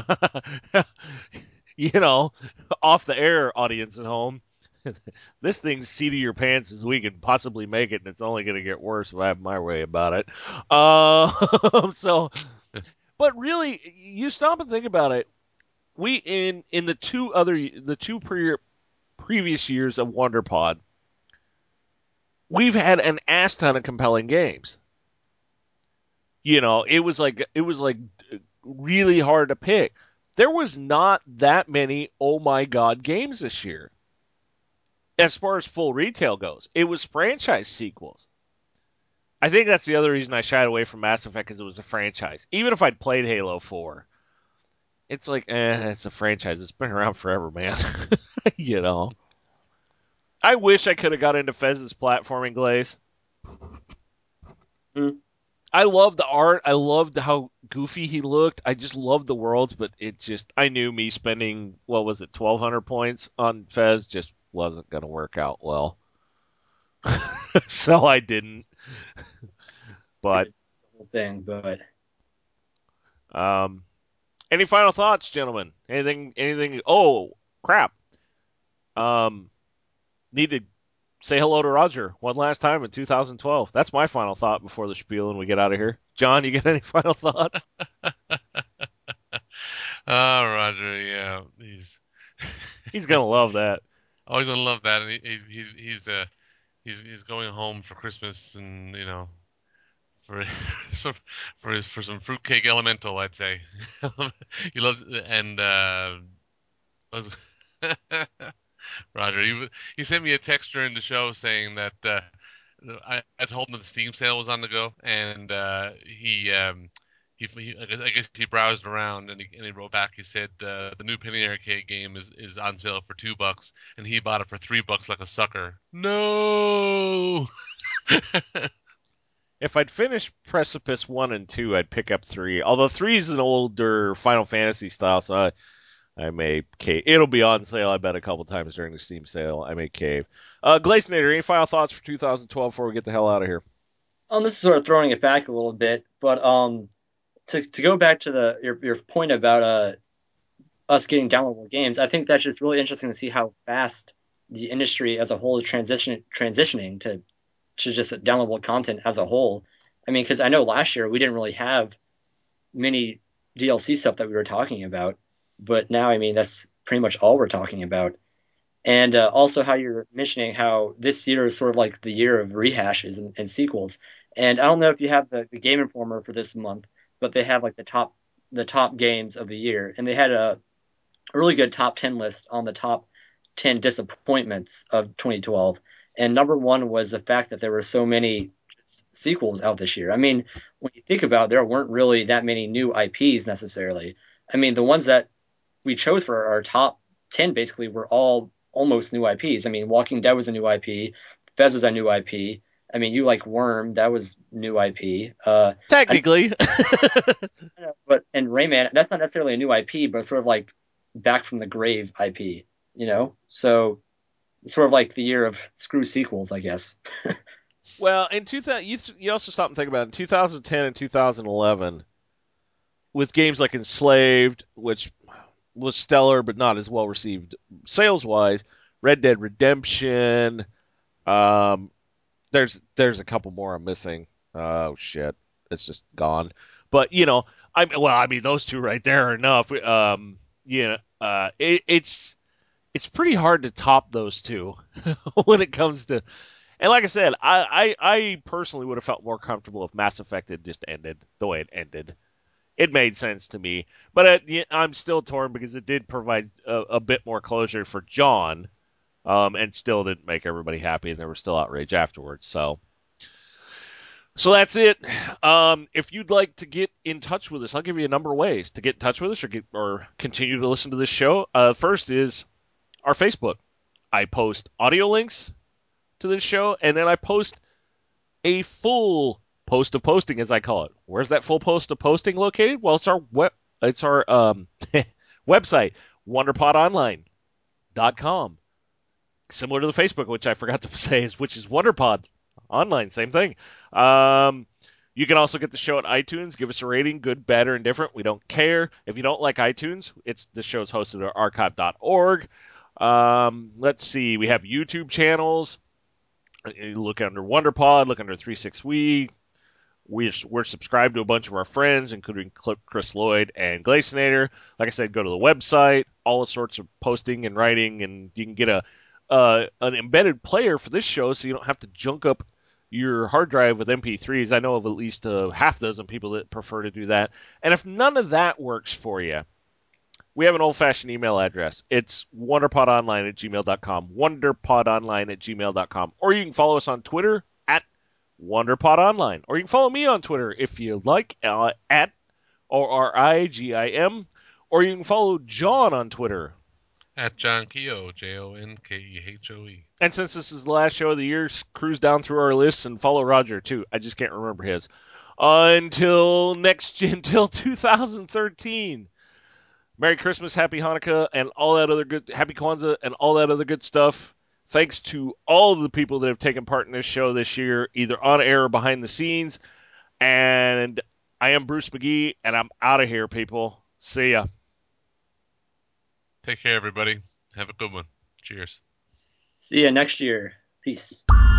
you know, off the air, audience at home. This thing's seat of your pants as we can possibly make it, and it's only going to get worse if I have my way about it. Uh, so, but really, you stop and think about it. We in in the two other the two pre- previous years of WonderPod, we've had an ass ton of compelling games. You know, it was like it was like really hard to pick. There was not that many oh my god games this year. As far as full retail goes, it was franchise sequels. I think that's the other reason I shied away from Mass Effect because it was a franchise. Even if I'd played Halo four, it's like, eh, it's a franchise. It's been around forever, man. you know. I wish I could have got into Fez's platforming glaze. Mm. I loved the art. I loved how goofy he looked. I just loved the worlds, but it just, I knew me spending, what was it, twelve hundred points on Fez just wasn't going to work out well. so I didn't. But, The whole thing, but um, any final thoughts, gentlemen? Anything, anything? Oh, crap. Um, need to say hello to Roger one last time in two thousand twelve. That's my final thought before the spiel and we get out of here. John, you got any final thoughts? Oh, Roger, yeah, he's He's gonna love that. always gonna love that, and he, he's he's he's uh he's he's going home for Christmas, and you know, for some for his for some fruitcake elemental, I'd say. He loves and uh, was- Roger, he he sent me a text during the show saying that uh, I, I told him that the Steam sale was on the go, and uh, he um he, he I guess, I guess he browsed around and he, and he wrote back. He said uh, the new Penny Arcade game is is on sale for two bucks, and he bought it for three bucks like a sucker. No. If I'd finished Precipice one and two, I'd pick up three. Although three is an older Final Fantasy style, so I, I may cave. It'll be on sale, I bet, a couple times during the Steam sale. I may cave. Uh, Glazinator, any final thoughts for two thousand twelve before we get the hell out of here? um, this is sort of throwing it back a little bit. But um, to to go back to the your your point about uh us getting downloadable games, I think that's just really interesting to see how fast the industry as a whole is transition transitioning to to just downloadable content as a whole. I mean, because I know last year we didn't really have many D L C stuff that we were talking about, but now I mean that's pretty much all we're talking about. And uh, also how you're mentioning how this year is sort of like the year of rehashes and, and sequels. And I don't know if you have the, the Game Informer for this month, but they have like the top the top games of the year, and they had a, a really good top ten list on the top ten disappointments of twenty twelve. And number one was the fact that there were so many sequels out this year. I mean, when you think about it, there weren't really that many new I Ps necessarily. I mean, the ones that we chose for our top ten basically were all almost new I Ps. I mean, Walking Dead was a new I P, Fez was a new I P. I mean, you like Worm, that was new I P. Uh, I, Technically. but and Rayman, that's not necessarily a new I P, but sort of like back from the grave I P, you know? So it's sort of like the year of screw sequels, I guess. well, in two thousand, you, you also stop and think about it. In two thousand ten and two thousand eleven, with games like Enslaved, which was stellar but not as well received sales wise, Red Dead Redemption, um, there's there's a couple more I'm missing. Oh shit, it's just gone. But you know, I well, I mean those two right there are enough. Um, you know, uh, it, it's it's pretty hard to top those two when it comes to. And like I said, I, I I personally would have felt more comfortable if Mass Effect had just ended the way it ended. It made sense to me, but it, yeah, I'm still torn because it did provide a, a bit more closure for John, um, and still didn't make everybody happy, and there was still outrage afterwards. So so that's it. Um, if you'd like to get in touch with us, I'll give you a number of ways to get in touch with us or get, or continue to listen to this show. Uh, first is our Facebook. I post audio links to this show, and then I post a full post of posting, as I call it. Where's that full post of posting located? Well, it's our web, it's our um, website, wonder pod online dot com. Similar to the Facebook, which I forgot to say, is which is WonderPod online, same thing. Um, you can also get the show at iTunes. Give us a rating, good, bad, or indifferent. We don't care. If you don't like iTunes, it's the show's hosted at archive dot org. Um, let's see. We have YouTube channels. You look under WonderPod, look under three six We. We're, we're subscribed to a bunch of our friends, including Chris Lloyd and Glacinator. Like I said, go to the website, all the sorts of posting and writing, and you can get a uh, an embedded player for this show, so you don't have to junk up your hard drive with M P threes. I know of at least a half dozen people that prefer to do that. And if none of that works for you, we have an old-fashioned email address. It's wonderpodonline at gmail dot com, wonderpodonline at gmail dot com. Or you can follow us on Twitter at WonderPodOnline. Or you can follow me on Twitter if you like, uh, at O R I G I M. Or you can follow John on Twitter. At John Kehoe, J O N K E H O E. And since this is the last show of the year, cruise down through our lists and follow Roger, too. I just can't remember his. Uh, until next, until two thousand thirteen. Merry Christmas, Happy Hanukkah, and all that other good, Happy Kwanzaa, and all that other good stuff. Thanks to all of the people that have taken part in this show this year, either on air or behind the scenes. And I am Bruce McGee, and I'm out of here, people. See ya. Take care, everybody. Have a good one. Cheers. See you next year. Peace.